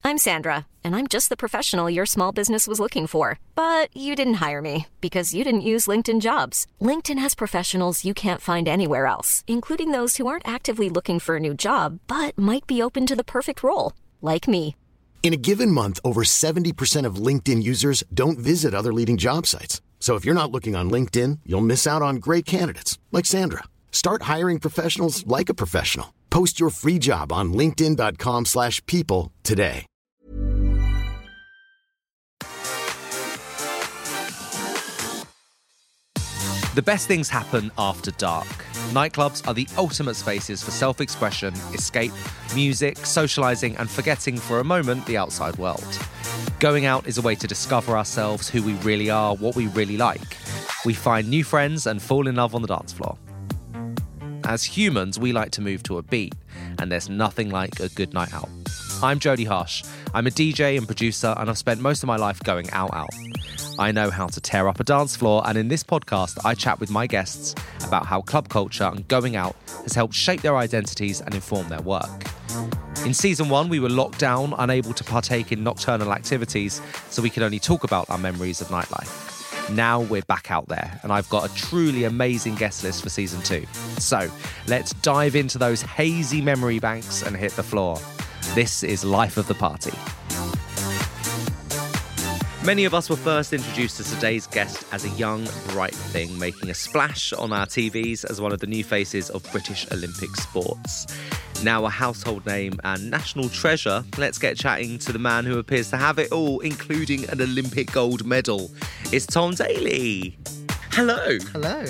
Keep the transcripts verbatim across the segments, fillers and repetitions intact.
I'm Sandra, and I'm just the professional your small business was looking for. But you didn't hire me because you didn't use LinkedIn Jobs. LinkedIn has professionals you can't find anywhere else, including those who aren't actively looking for a new job, but might be open to the perfect role, like me. In a given month, over seventy percent of LinkedIn users don't visit other leading job sites. So if you're not looking on LinkedIn, you'll miss out on great candidates like Sandra. Start hiring professionals like a professional. Post your free job on linkedin.com slash people today. The best things happen after dark. Nightclubs are the ultimate spaces for self-expression, escape, music, socialising and forgetting for a moment the outside world. Going out is a way to discover ourselves, who we really are, what we really like. We find new friends and fall in love on the dance floor. As humans, we like to move to a beat, and there's nothing like a good night out. I'm Jody Harsh. I'm a D J and producer, and I've spent most of my life going out out. I know how to tear up a dance floor, and in this podcast, I chat with my guests about how club culture and going out has helped shape their identities and inform their work. In season one, we were locked down, unable to partake in nocturnal activities, so we could only talk about our memories of nightlife. Now we're back out there, and I've got a truly amazing guest list for season two. So let's dive into those hazy memory banks and hit the floor. This is Life of the Party. Many of us were first introduced to today's guest as a young, bright thing, making a splash on our T Vs as one of the new faces of British Olympic sports. Now a household name and national treasure, let's get chatting to the man who appears to have it all, including an Olympic gold medal. It's Tom Daley. Hello. Hello.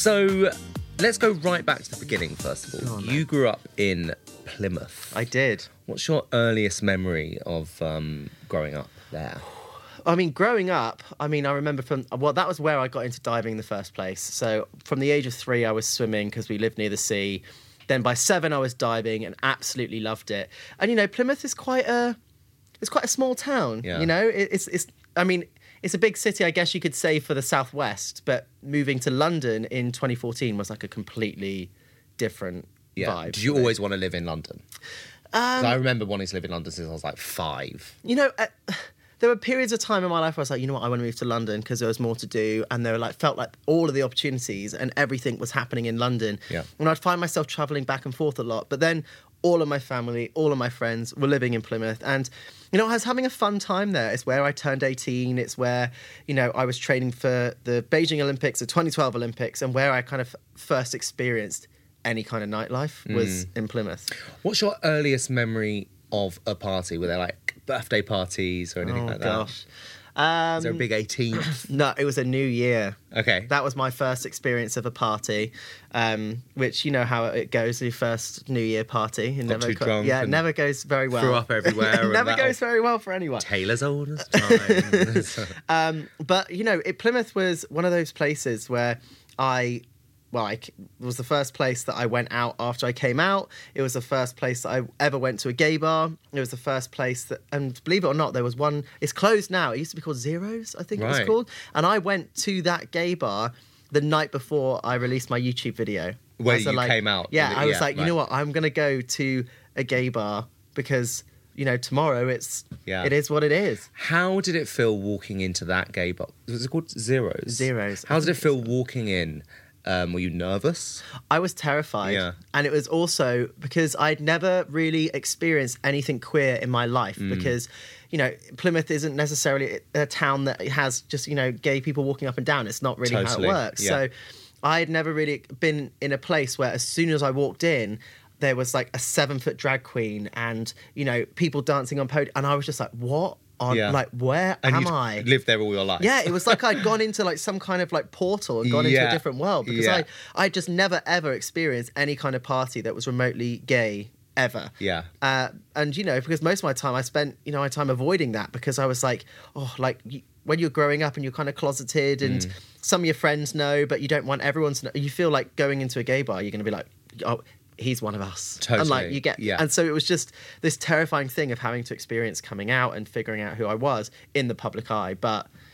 So let's go right back to the beginning, first of all. On, you grew up in Plymouth. I did. What's your earliest memory of um, growing up there? I mean, growing up, I mean, I remember from, well, that was where I got into diving in the first place. So from the age of three, I was swimming because we lived near the sea. Then by seven, I was diving and absolutely loved it. And, you know, Plymouth is quite a, it's quite a small town, yeah. you know? It, it's, it's, I mean, it's a big city, I guess you could say, for the southwest, but moving to London in twenty fourteen was like a completely different yeah. vibe. Did you always want to live in London? Um, I remember wanting to live in London since I was like five. You know, uh, there were periods of time in my life where I was like, you know what, I want to move to London because there was more to do, and there were like felt like all of the opportunities and everything was happening in London. Yeah. And I'd find myself travelling back and forth a lot. But then all of my family, all of my friends were living in Plymouth, and you know, I was having a fun time there. It's where I turned eighteen. It's where, you know, I was training for the Beijing Olympics, the twenty twelve Olympics, and where I kind of first experienced any kind of nightlife was mm. in Plymouth. What's your earliest memory of a party? Were there like birthday parties or anything oh, like that? Gosh. Um, Is there a big eighteenth? No, it was a New Year. Okay. That was my first experience of a party, um, which, you know how it goes, your first New Year party. It Got never too co- drunk Yeah, it and never goes very well. threw up everywhere. It and never that'll- goes very well for anyone. Taylor's oldest time. um, but, you know, it, Plymouth was one of those places where I... Well, I, it was the first place that I went out after I came out. It was the first place that I ever went to a gay bar. It was the first place that, and believe it or not, there was one, it's closed now. It used to be called Zeros, I think it was Right. called. And I went to that gay bar the night before I released my YouTube video. Where As a, you like, came out. Yeah, I was Yeah, like, you right. know what, I'm going to go to a gay bar because, you know, tomorrow it's, Yeah. it is what it is. How did it feel walking into that gay bar? Was it called Zeros? Zeros. How did it feel walking in? Um, were you nervous? I was terrified. Yeah. And it was also because I'd never really experienced anything queer in my life Mm. because, you know, Plymouth isn't necessarily a town that has just, you know, gay people walking up and down. It's not really Totally. how it works. Yeah. So I had never really been in a place where as soon as I walked in, there was like a seven foot drag queen and, you know, people dancing on podium. And I was just like, what? On, Yeah. Like, where And am you'd I? lived there all your life. Yeah, it was like I'd gone into like some kind of like portal and gone into Yeah. a different world because Yeah. I I just never ever experienced any kind of party that was remotely gay ever. Yeah. Uh, and you know, because most of my time I spent, you know, my time avoiding that because I was like, oh, like you, when you're growing up and you're kind of closeted and Mm. some of your friends know, but you don't want everyone to know. You feel like going into a gay bar, you're going to be like, oh, he's one of us. Totally. And like you get, Yeah. and so it was just this terrifying thing of having to experience coming out and figuring out who I was in the public eye. But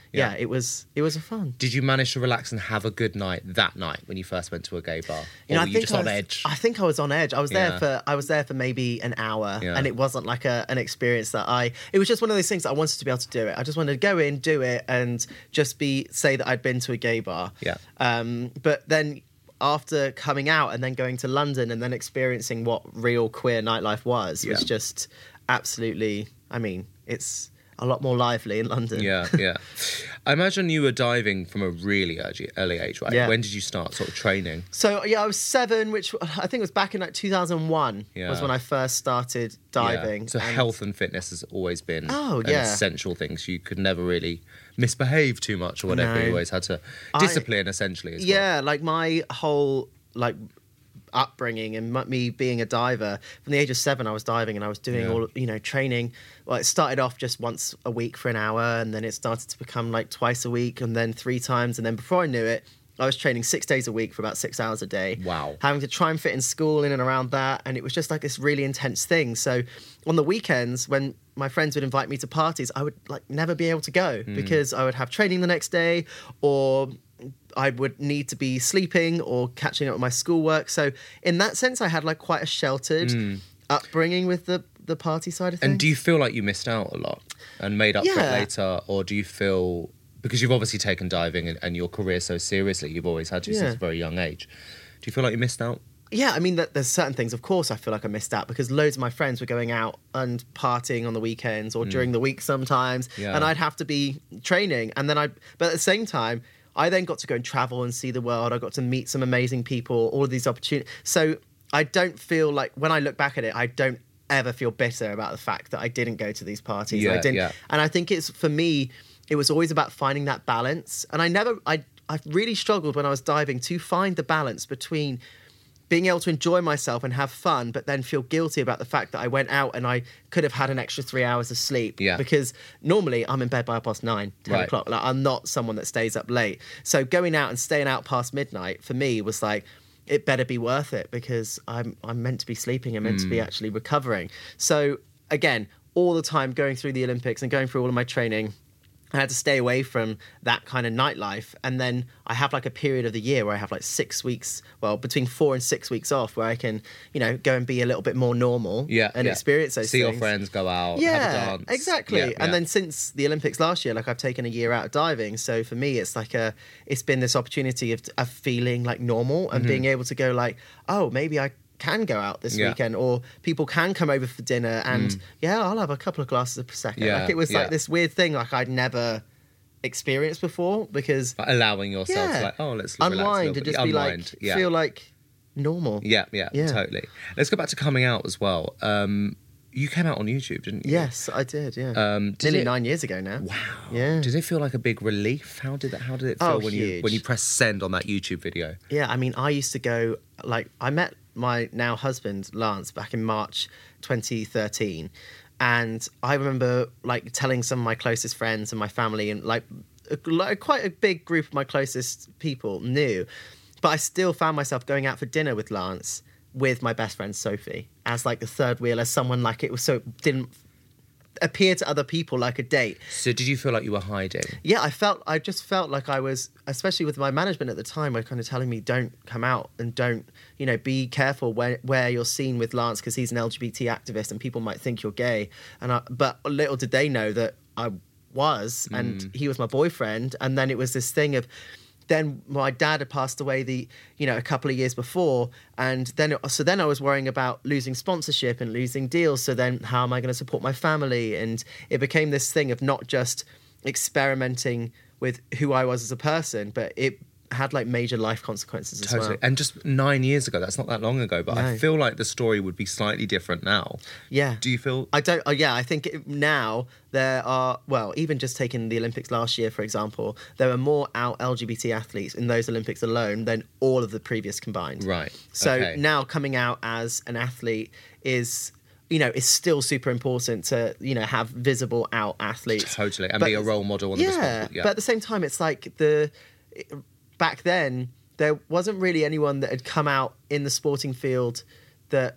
yeah, Yeah. it was it was a fun. Did you manage to relax and have a good night that night when you first went to a gay bar? Or You know, I were you think just I on was, edge? I think I was on edge. I was there Yeah. for I was there for maybe an hour, Yeah. and it wasn't like a, an experience that I. It was just one of those things that I wanted to be able to do it. I just wanted to go in, do it, and just be say that I'd been to a gay bar. Yeah. Um, but then after coming out and then going to London and then experiencing what real queer nightlife was was Yeah. just absolutely. I mean, it's a lot more lively in London. Yeah, yeah. I imagine you were diving from a really early, early age, right? Yeah. When did you start sort of training? So yeah, I was seven, which I think was back in like two thousand one Yeah. was when I first started diving. Yeah. So And- health and fitness has always been Oh, an yeah. essential thing. So you could never really misbehave too much or whatever. No. You always had to I- discipline essentially as well. Yeah, like my whole like upbringing and m- me being a diver from the age of seven, I was diving and I was doing Yeah. all you know training. Well, it started off just once a week for an hour, and then it started to become like twice a week, and then three times, and then before I knew it, I was training six days a week for about six hours a day. Wow. Having to try and fit in school in and around that, and it was just like this really intense thing. So on the weekends when my friends would invite me to parties, I would like never be able to go because I would have training the next day, or I would need to be sleeping or catching up with my schoolwork. So in that sense, I had like quite a sheltered upbringing with the, the party side of things. And do you feel like you missed out a lot and made up for it Yeah. later? Or do you feel, because you've obviously taken diving and, and your career so seriously, you've always had to Yeah. since a very young age. Do you feel like you missed out? Yeah, I mean, that there's certain things, of course, I feel like I missed out because loads of my friends were going out and partying on the weekends or during the week sometimes, Yeah. and I'd have to be training. And then I, but at the same time, I then got to go and travel and see the world. I got to meet some amazing people, all of these opportunities. So I don't feel like, when I look back at it, I don't ever feel bitter about the fact that I didn't go to these parties. Yeah, I didn't, yeah. and I think it's, for me, it was always about finding that balance. And I never, I, I really struggled when I was diving to find the balance between being able to enjoy myself and have fun, but then feel guilty about the fact that I went out and I could have had an extra three hours of sleep. Yeah. Because normally I'm in bed by half past nine, ten Right. o'clock. Like, I'm not someone that stays up late. So going out and staying out past midnight for me was like, it better be worth it because I'm I'm meant to be sleeping. I'm meant to be actually recovering. So again, all the time going through the Olympics and going through all of my training, I had to stay away from that kind of nightlife. And then I have like a period of the year where I have like six weeks, well, between four and six weeks off where I can, you know, go and be a little bit more normal Yeah. and yeah. experience those See things. your friends, go out, have a Yeah, dance. exactly. Yeah, And yeah. then since the Olympics last year, like I've taken a year out of diving. So for me, it's like a, it's been this opportunity of, of feeling like normal and being able to go like, oh, maybe I can go out this Mm-hmm. Yeah. weekend, or people can come over for dinner and yeah, I'll have a couple of glasses of Prosecco. Yeah, Like it was yeah. like this weird thing like I'd never experienced before because Like allowing yourself yeah, to like, oh, let's relax a unwind little and bit. just be Unwind, like, yeah. feel like normal. Yeah, yeah, Yeah. totally. Let's go back to coming out as well. Um, you came out on YouTube, didn't you? Yes, I did. Yeah, Um, did nearly it- nine years ago now. Wow. Yeah. Did it feel like a big relief? How did that? How did it feel Oh, when you huge. when you pressed send on that YouTube video? Yeah, I mean, I used to go, like, I met my now husband, Lance, back in March twenty thirteen. And I remember, like, telling some of my closest friends and my family, and, like, a, like quite a big group of my closest people knew. But I still found myself going out for dinner with Lance with my best friend, Sophie, as, like, the third wheel, as someone, like, it was so, it didn't appear to other people like a date. So did you feel like you were hiding? Yeah, I felt, I just felt like I was, especially with my management at the time, were kind of telling me, don't come out and don't, you know, be careful where, where you're seen with Lance because he's an L G B T activist and people might think you're gay. And I, but little did they know that I was, and he was my boyfriend. And then it was this thing of, then my dad had passed away the, you know, a couple of years before. And then, so then I was worrying about losing sponsorship and losing deals. So then how am I going to support my family? And it became this thing of not just experimenting with who I was as a person, but it had like major life consequences as Totally. well. And just nine years ago, that's not that long ago, but I No. feel like the story would be slightly different now. Yeah. Do you feel? I don't. Uh, yeah, I think it, now there are. Well, even just taking the Olympics last year, for example, there are more out L G B T athletes in those Olympics alone than all of the previous combined. Right. So Okay. now coming out as an athlete is, you know, is still super important to, you know, have visible out athletes. Totally. And But- be a role model and a yeah, responsible. Yeah. but at the same time, it's like the back then there wasn't really anyone that had come out in the sporting field that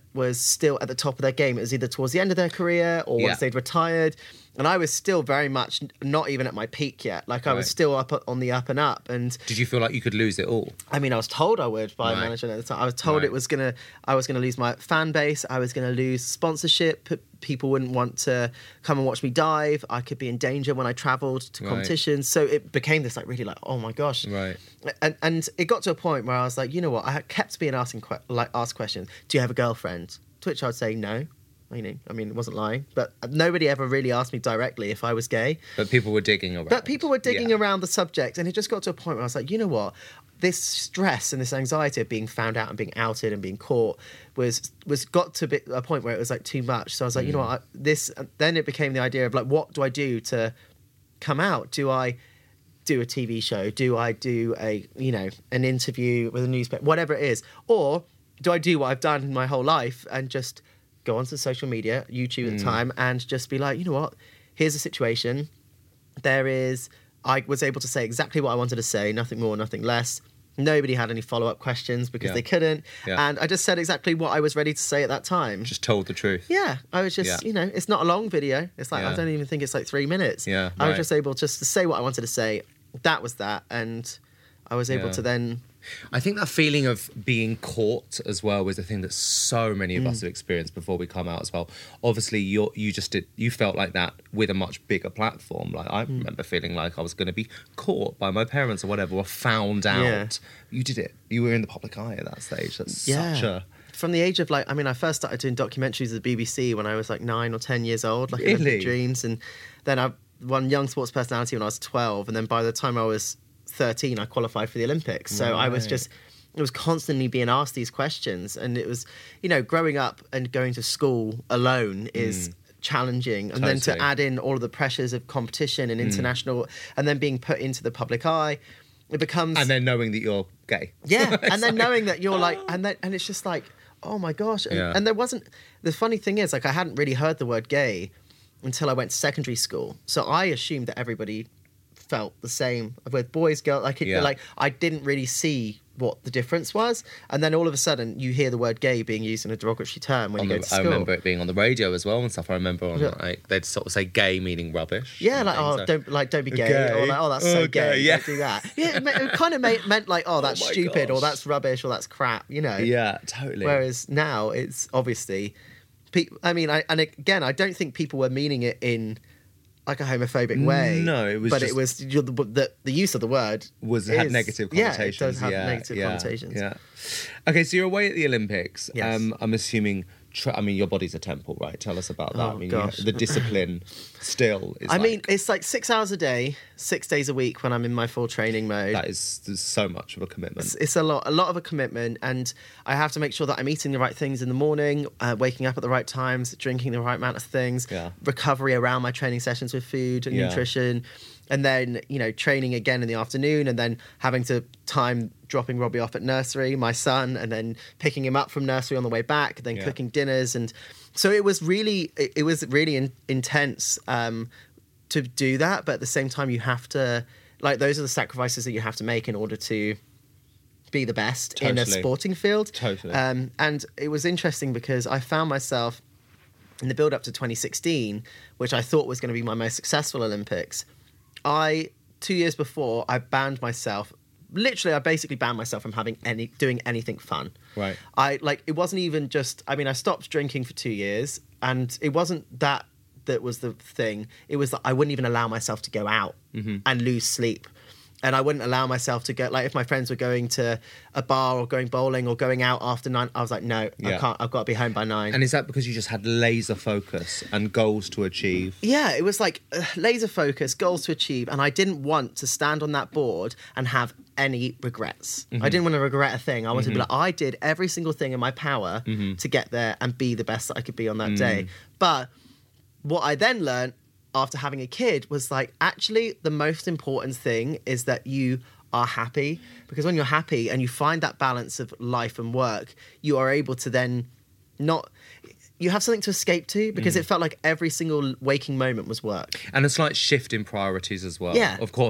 was still at the top of their game. It was either towards the end of their career or Yeah. once they'd retired. And I was still very much not even at my peak yet. Like I was Right. still up on the up and up. And Did you feel like you could lose it all? I mean, I was told I would by Right. management at the time. I was told Right. it was gonna, I was gonna lose my fan base. I was gonna lose sponsorship. P- People wouldn't want to come and watch me dive. I could be in danger when I travelled to Right. competitions. So it became this like really like, oh my gosh. Right. And and it got to a point where I was like, you know what? I had kept being asking que- like asked questions. Do you have a girlfriend? To which I would say no. You know, I mean, it wasn't lying, but nobody ever really asked me directly if I was gay. But people were digging around. But people were digging Yeah. around the subject, and it just got to a point where I was like, you know what? This stress and this anxiety of being found out and being outed and being caught was was got to be a point where it was like too much. So I was like, you know what? I, this. Then it became the idea of like, what do I do to come out? Do I do a T V show? Do I do a you know an interview with a newspaper? Whatever it is, or do I do what I've done my whole life and just go onto social media, YouTube at the time, and just be like, you know what? Here's the situation. There is, I was able to say exactly what I wanted to say, nothing more, nothing less. Nobody had any follow-up questions because Yeah. they couldn't. Yeah. And I just said exactly what I was ready to say at that time. Just told the truth. Yeah, I was just, Yeah. you know, it's not a long video. It's like, Yeah. I don't even think it's like three minutes. Yeah, I was right. just able just to say what I wanted to say. That was that. And I was able Yeah. to then... I think that feeling of being caught as well was a thing that so many of Mm. us have experienced before we come out as well. Obviously, you you just did you felt like that with a much bigger platform. Like I Mm. remember feeling like I was going to be caught by my parents or whatever, or found out. Yeah. You did it. You were in the public eye at that stage. That's Yeah. such a From the age of like, I mean, I first started doing documentaries at the B B C when I was like nine or ten years old, like Really? Olympic Dreams. And then I won Young Sports Personality when I was twelve. And then by the time I was thirteen, I qualified for the Olympics. So I was Right. just, it was constantly being asked these questions. And it was, you know, growing up and going to school alone is challenging. And then to Totally. add in all of the pressures of competition and international, and then being put into the public eye, it becomes... and then knowing that you're gay. Yeah, It's and then like- knowing that you're like, and then and it's just like, oh my gosh, and, Yeah. and there wasn't. The funny thing is, like, I hadn't really heard the word gay until I went to secondary school, so I assumed that everybody felt the same with boys, girls. Like, it, Yeah. like I didn't really see what the difference was, and then all of a sudden you hear the word gay being used in a derogatory term when On you go the- to I school. remember it being on the radio as well and stuff. I remember on, Yeah. like they'd sort of say "gay" meaning rubbish. Yeah, and like things oh, like- don't like don't be gay, Gay. or like oh, that's Oh, so gay, gay, yeah. don't do that. Yeah, it, ma- it kind of made, meant like oh, that's Oh my stupid, or gosh. that's rubbish, or that's crap, you know. Yeah, totally. Whereas now it's obviously, pe- I mean, I, and again, I don't think people were meaning it in like a homophobic way. No, it was but just- it was the, the the use of the word was had is- negative Yeah, connotations. it does have yeah, negative yeah, connotations. Yeah. Okay, so you're away at the Olympics. Yes. Um, I'm assuming. Tra- I mean, your body's a temple, right? Tell us about that. Oh, I mean, gosh. You, the discipline still. Is I like, mean, it's like six hours a day, six days a week when I'm in my full training mode. that is there's so much of a commitment. It's, it's a lot, a lot of a commitment, and I have to make sure that I'm eating the right things in the morning, uh, waking up at the right times, drinking the right amount of things, Yeah. recovery around my training sessions with food and Yeah. nutrition, and then you know training again in the afternoon, and then having to time dropping Robbie off at nursery, my son, and then picking him up from nursery on the way back, then Yeah. cooking dinners, and so it was really, it, it was really in, intense um, to do that, but at the same time you have to, like, those are the sacrifices that you have to make in order to be the best in a Totally. sporting field. Totally. Um, and it was interesting because I found myself in the build up to twenty sixteen, which I thought was going to be my most successful Olympics. I, two years before, I banned myself. Literally, I basically banned myself from having any, doing anything fun. Right. I, like, it wasn't even just, I mean, I stopped drinking for two years and it wasn't that that was the thing. It was that I wouldn't even allow myself to go out Mm-hmm. and lose sleep. And I wouldn't allow myself to go, like, if my friends were going to a bar or going bowling or going out after nine, I was like, no, I Yeah. can't, I've got to be home by nine. And is that because you just had laser focus and goals to achieve? Yeah, it was like uh, laser focus, goals to achieve, and I didn't want to stand on that board and have any regrets. Mm-hmm. I didn't want to regret a thing. I wanted to be like, I did every single thing in my power Mm-hmm. to get there and be the best that I could be on that day. Mm. But what I then learned after having a kid was like, actually, the most important thing is that you are happy, because when you're happy and you find that balance of life and work, you are able to then not, you have something to escape to, because Mm. it felt like every single waking moment was work. And a slight shift in priorities as well. Yeah. Of course,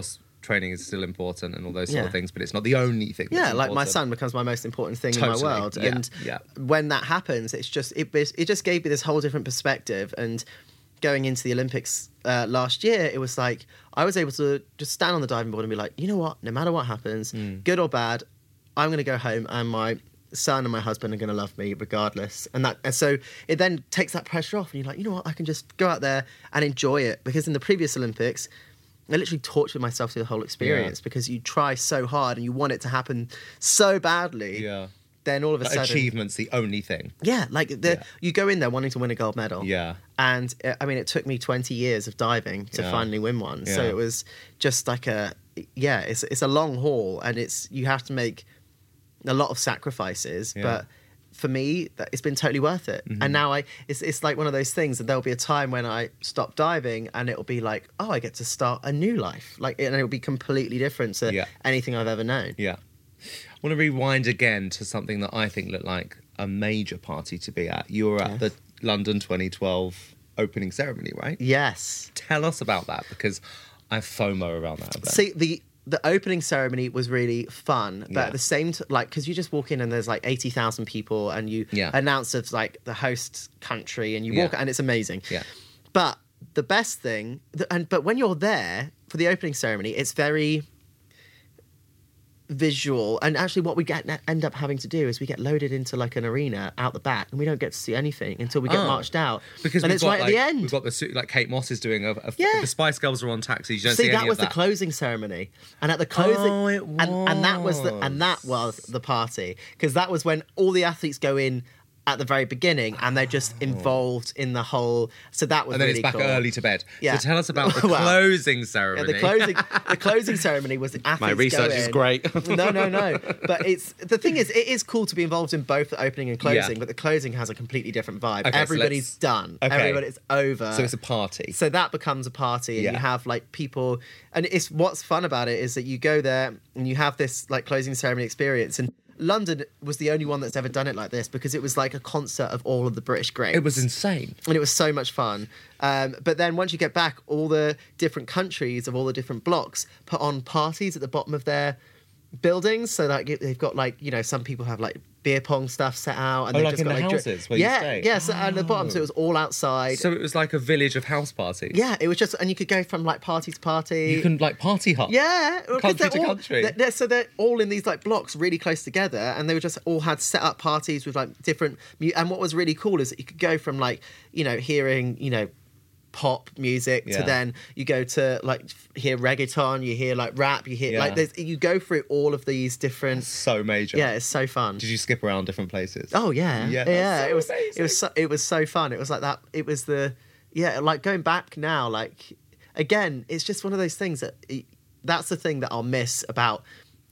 training is still important and all those sort Yeah. of things, but it's not the only thing. Yeah, that's like my important. son becomes my most important thing in Totally, my world. yeah, And yeah. when that happens, it's just it it just gave me this whole different perspective. And going into the Olympics uh, last year, it was like I was able to just stand on the diving board and be like, you know what, no matter what happens, Mm. good or bad, I'm going to go home and my son and my husband are going to love me regardless. And that and so it then takes that pressure off, and you're like, you know what, I can just go out there and enjoy it. Because in the previous Olympics, I literally tortured myself through the whole experience Yeah. because you try so hard and you want it to happen so badly. Yeah. Then all of a But sudden, achievement's the only thing. yeah, like the, Yeah. you go in there wanting to win a gold medal. Yeah. And uh, I mean, it took me twenty years of diving to Yeah. finally win one. So Yeah. it was just like a, yeah, it's it's a long haul, and it's you have to make a lot of sacrifices. Yeah. But for me, that- it's been totally worth it. Mm-hmm. And now I, it's it's like one of those things that there'll be a time when I stop diving, and it'll be like, oh, I get to start a new life, like, and it'll be completely different to Yeah. anything I've ever known. Yeah. I want to rewind again to something that I think looked like a major party to be at. You were at Yes. the London twenty twelve opening ceremony, right? Yes. Tell us about that, because I have FOMO around that event. See, the the opening ceremony was really fun, but Yeah. at the same time, like, because you just walk in and there's like eighty thousand people, and you Yeah. announce of like the host country, and you Yeah. walk, and it's amazing. Yeah. But the best thing, th- and but when you're there for the opening ceremony, it's very visual. And actually, what we get end up having to do is we get loaded into like an arena out the back, and we don't get to see anything until we get Oh. marched out. Because and we've it's got, right like, at the end. We've got the su- like Kate Moss is doing a, a Yeah. the Spice Girls are on taxis. You don't See, see, that any was of that. the closing ceremony, and at the closing, Oh, it and, and that was the and that was. was the party, because that was when all the athletes go in at the very beginning, and they're just involved in the whole. So that was and then really it's back cool. early to bed. Yeah. So tell us about the Well, closing Yeah, ceremony. the closing the closing ceremony was the athletes. My research go is in. great. no, no, no. But it's the thing is, it is cool to be involved in both the opening and closing. Yeah. But the closing has a completely different vibe. Okay, so Everybody's let's- done. Okay. Everybody's over. So it's a party. So that becomes a party, and Yeah. you have like people, and it's what's fun about it is that you go there and you have this like closing ceremony experience. And London was the only one that's ever done it like this, because it was like a concert of all of the British greats. It was insane. And it was so much fun. Um, but then once you get back, all the different countries of all the different blocks put on parties at the bottom of their buildings. So like they've got like, you know, some people have like beer pong stuff set out, and Oh, they've like just in got the like dri- houses where you yeah, stay? yeah. So at the bottom, so it was all outside. So it was like a village of house parties. yeah, it was just, and you could go from like party to party. You can like party hop. Yeah, well, 'cause Country they're to all, country. They're, they're- so they're all in these like blocks, really close together, and they were just all had set up parties with like different. mu- And what was really cool is that you could go from like, you know, hearing, you know, pop music Yeah. to then you go to like hear reggaeton, you hear like rap, you hear Yeah. like there's you go through all of these different. So major. Yeah, it's so fun. Did you skip around different places? Oh yeah, Yeah, yeah. that's so it was amazing. it was so, it was so fun. It was like that. It was the yeah. Like going back now, like again, it's just one of those things that that's the thing that I'll miss about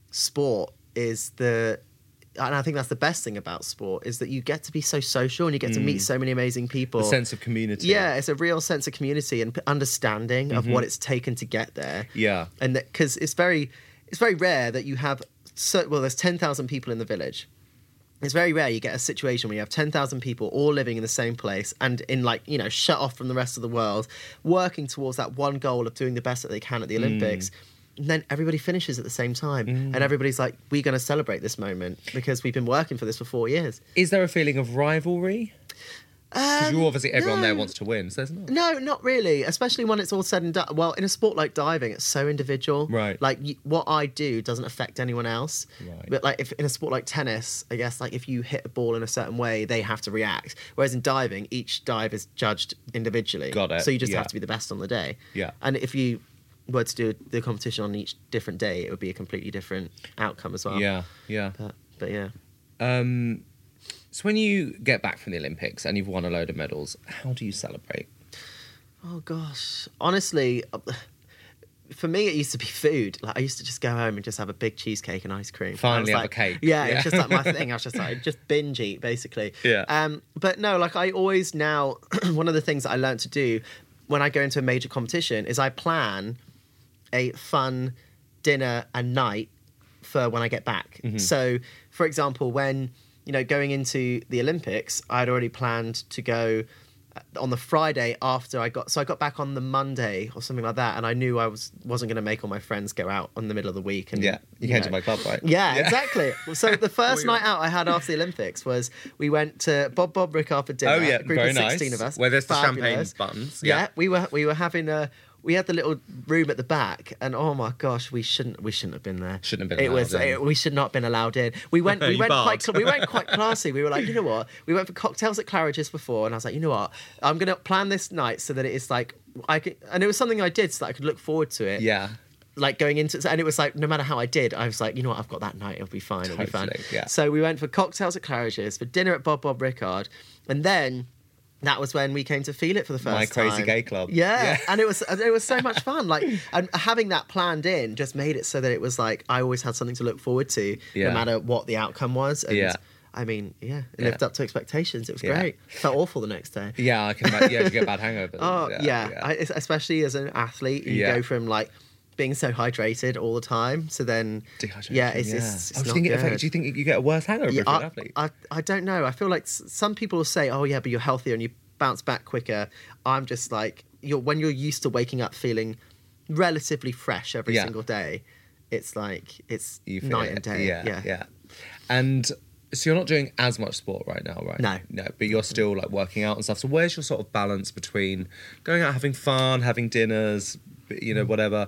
sport is the. And I think that's the best thing about sport is that you get to be so social and you get to meet so many amazing people. The sense of community. Yeah, it's a real sense of community and p- understanding of what it's taken to get there. Yeah. And because it's very, it's very rare that you have, so, well, there's ten thousand people in the village. It's very rare you get a situation where you have ten thousand people all living in the same place and in like, you know, shut off from the rest of the world, working towards that one goal of doing the best that they can at the Olympics. And then everybody finishes at the same time. And everybody's like, we're going to celebrate this moment because we've been working for this for four years. Is there a feeling of rivalry? Because you obviously everyone there no. wants to win, so there's not. No, not really. Especially when it's all said and done. Well, in a sport like diving, it's so individual. Right. Like y- what I do doesn't affect anyone else. Right. But like if in a sport like tennis, I guess like if you hit a ball in a certain way, they have to react. Whereas in diving, each dive is judged individually. Got it. So you just Yeah. have to be the best on the day. Yeah. And if you were to do the competition on each different day, it would be a completely different outcome as well. Yeah, yeah. But, but yeah. Um, so when you get back from the Olympics and you've won a load of medals, how do you celebrate? Oh gosh, honestly, uh, for me it used to be food. Like I used to just go home and just have a big cheesecake and ice cream. Finally I was have a like- cake. Yeah, Yeah. it's just like my thing. I was just like just binge eat basically. Yeah. Um, but no, like I always now one of the things that I learned to do when I go into a major competition is I plan a fun dinner and night for when I get back. Mm-hmm. So, for example, when you know going into the Olympics, I'd already planned to go on the Friday after I got, so I got back on the Monday or something like that, and I knew I was wasn't going to make all my friends go out in the middle of the week. And Yeah, you, you came know. to my club, right? Yeah, yeah. exactly. So the first night out I had after the Olympics was we went to Bob Bob Rickard for dinner. Oh yeah, a group very of sixteen nice. of us. Where there's the Fabulous. champagne buttons. Yeah. Yeah, we were we were having a. We had the little room at the back, and oh my gosh, we shouldn't we shouldn't have been there. Shouldn't have been. It was in. it, we should not have been allowed in. We went we went barred. quite we went quite classy. We were like, you know what? We went for cocktails at Claridge's before, and I was like, you know what? I'm gonna plan this night so that it is like I could, and it was something I did so that I could look forward to it. Yeah. Like going into, and it was like no matter how I did, I was like, you know what? I've got that night. It'll be fine. It'll Totally, be fine. yeah. So we went for cocktails at Claridge's, for dinner at Bob Bob Rickard, and then. That was when we came to Feel It for the first My time. crazy gay club. Yeah. Yeah. and it was it was so much fun. Like, and having that planned in just made it so that it was like I always had something to look forward to, Yeah. no matter what the outcome was. And Yeah. I mean, yeah, it Yeah. lived up to expectations. It was Yeah. great. Felt awful the next day. Yeah, I can imagine. Yeah, you get bad hangovers. Oh yeah, I, especially as an athlete, you Yeah. go from like being so hydrated all the time, so then Dehydration, yeah, it's, yeah. it's, it's oh, do, you not think it good. affects, do you think you get a worse hangover Yeah, if you're an I, athlete? I, I don't know. I feel like s- some people will say, "Oh yeah, but you're healthier and you bounce back quicker." I'm just like, you're when you're used to waking up feeling relatively fresh every Yeah. single day. It's like it's You feel night it. and day. Yeah, Yeah, yeah. And so you're not doing as much sport right now, right? No. No, but you're still like working out and stuff. So where's your sort of balance between going out, having fun, having dinners, you know, whatever,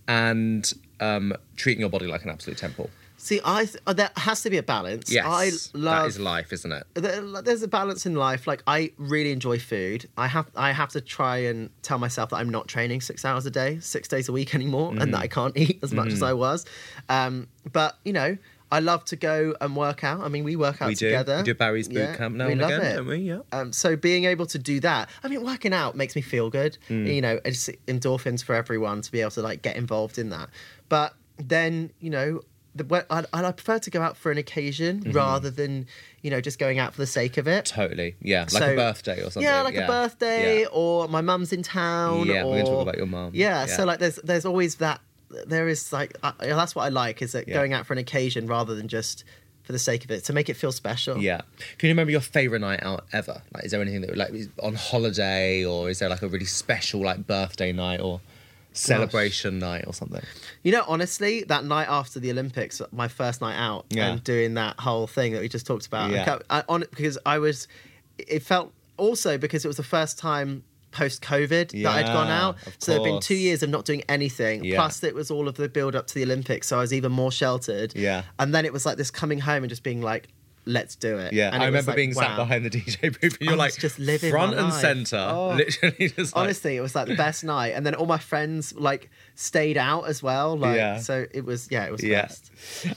and um, treating your body like an absolute temple? See, I th- uh, there has to be a balance. Yes, I love. that is life, isn't it? there- There's a balance in life. Like I really enjoy food. I have I have to try and tell myself that I'm not training six hours a day, six days a week anymore, Mm. and that I can't eat as much as I was. Um, but you know, I love to go and work out. I mean, we work out We do. together. We do Barry's boot Yeah, camp now we and love again, it. don't we? Yeah. Um, so being able to do that, I mean, working out makes me feel good. Mm. You know, it's endorphins for everyone to be able to like get involved in that. But then, you know. The, I, I prefer to go out for an occasion Mm-hmm. rather than, you know, just going out for the sake of it. Totally. Yeah. Like So- a birthday or something. Yeah, like a birthday, Yeah. or my mum's in town. Yeah, or, we're gonna talk about your mum. Yeah, Yeah. so like there's there's always that. There is like uh, that's what I like is that Yeah. going out for an occasion rather than just for the sake of it to make it feel special. Yeah. Can you remember your favourite night out ever? Like, is there anything that like is on holiday, or is there like a really special like birthday night or celebration night or something? You know, honestly, that night after the Olympics, my first night out, Yeah. and doing that whole thing that we just talked about, Yeah. I kept- I, on because I was, it felt also because it was the first time post-COVID that I'd gone Yeah, out. of So there'd been course. two years of not doing anything. Yeah. Plus, it was all of the build-up to the Olympics, so I was even more sheltered. Yeah. And then it was like this coming home and just being like, let's do it. Yeah, and I it was remember like, being sat wow. behind the D J booth and you're I was like just living front my and life. centre, Oh. literally just like, Honestly, it was like the best night, and then all my friends like stayed out as well. Like, Yeah. so it was, yeah, it was the Yeah. best.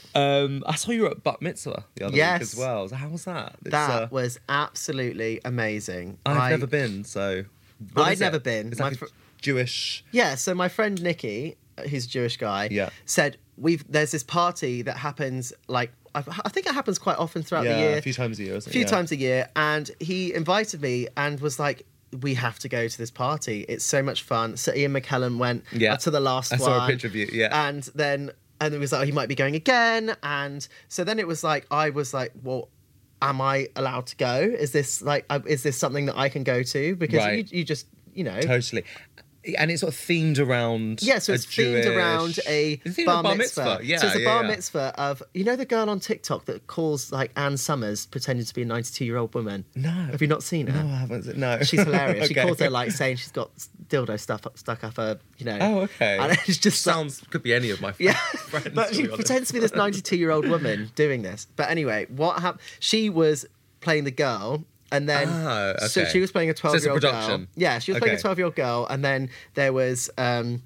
Um, I saw you were at Bat Mitzvah the other Yes. week as well. So how was that? It's, That uh, was absolutely amazing. I've I- never been, so what I'd is it? never been. It's My like fr- a Jewish. Yeah, so my friend Nikki, who's a Jewish guy, Yeah. said we've there's this party that happens like I, I think it happens quite often throughout Yeah, the year, a few times a year, isn't a it? few Yeah. times a year, and he invited me and was like, "We have to go to this party. It's so much fun." So Ian McKellen went Yeah. to the last I one. saw a picture of you, yeah. and then and it was like, oh, he might be going again, and so then it was like I was like, well. Am I allowed to go? Is this like, uh, is this something that I can go to? Because Right. you, you just, you know, Totally. And it's sort of themed around. yeah, so a it's themed Jewish- around a It's themed bar, around mitzvah. Yeah, so it's a yeah, bar yeah. mitzvah of, you know, the girl on TikTok that calls like Anne Summers pretending to be a ninety-two-year-old woman. No. Have you not seen her? No, I haven't. No. She's hilarious. She Okay. calls her like saying she's got dildo stuff up, stuck up her, you know. Oh, okay. And it's just like- sounds could be any of my yeah, friends. but to she be honest. pretends to be this ninety-two-year-old woman doing this. But anyway, what happened? She was playing the girl, and then Oh, so okay. she was playing a So it's a twelve-year-old girl. production. Yeah, she was playing a Okay. twelve-year-old girl, and then there was um,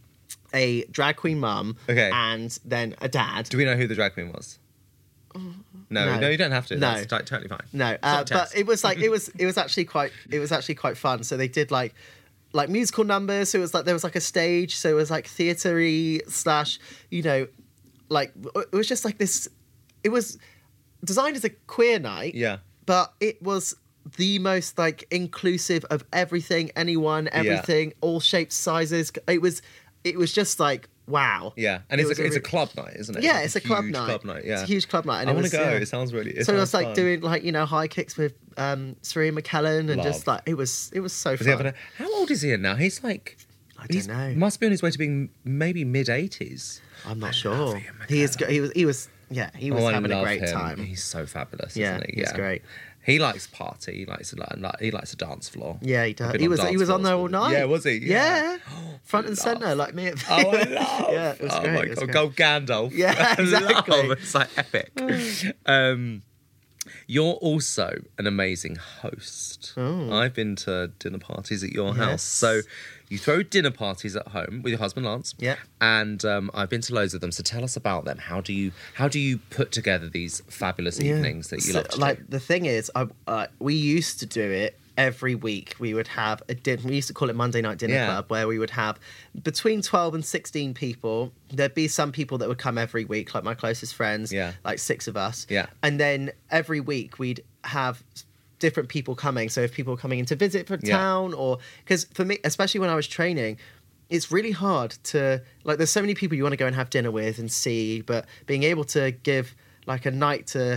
a drag queen mum, Okay. and then a dad. Do we know who the drag queen was? No, No. no, you don't have to. No. That's t- totally fine. No, It's uh, not a but test. it was like it was it was actually quite it was actually quite fun. So they did like like musical numbers. So it was like there was like a stage. So it was like theatery slash you know like it was just like this. It was designed as a queer night. Yeah. but it was the most like inclusive of everything, anyone, everything, all shapes, sizes. It was it was just like, wow. Yeah, and It it's was a, it's a re- club night, isn't it? Yeah, Like it's a club huge night. club night. Yeah, It's a huge club night. And I it want was, to go. yeah. It sounds really. It So it sounds was like fun. doing like, you know, high kicks with um, Serena McKellen and Love. just like, it was it was so Was he fun. having a, how old is he now? He's like. I He's, don't know. Must be on his way to being maybe mid eighties. I'm not I sure. love Ian He is. McKellen. go- He was. He was. Yeah, he was Oh, I having a love great him. time. He's so fabulous, Yeah, isn't he? he's great. He likes party. He likes to like, he likes a dance floor. Yeah, he I've does. been He on was. He dance was on floors there all with- night. Yeah, was he? Yeah, front and Love. centre, like me. At Oh, I love. Yeah, it was oh great. my it was god, great. go Gandalf. Yeah, I exactly. love. It's like epic. um, you're also an amazing host. Oh. I've been to dinner parties at your Yes. house. So you throw dinner parties at home with your husband Lance. Yeah. And um, I've been to loads of them. So tell us about them. How do you how do you put together these fabulous Yeah. evenings that you So, love to like do? the thing is, I uh, we used to do it every week. We would have a din- we used to call it Monday Night Dinner Yeah. Club, where we would have between twelve and sixteen people. There'd be some people that would come every week, like my closest friends, Yeah. like six of us. Yeah. And then every week we'd have different people coming. So if people were coming in to visit for Yeah. town, or because for me, especially when I was training, it's really hard to like. There's so many people you want to go and have dinner with and see, but being able to give like a night to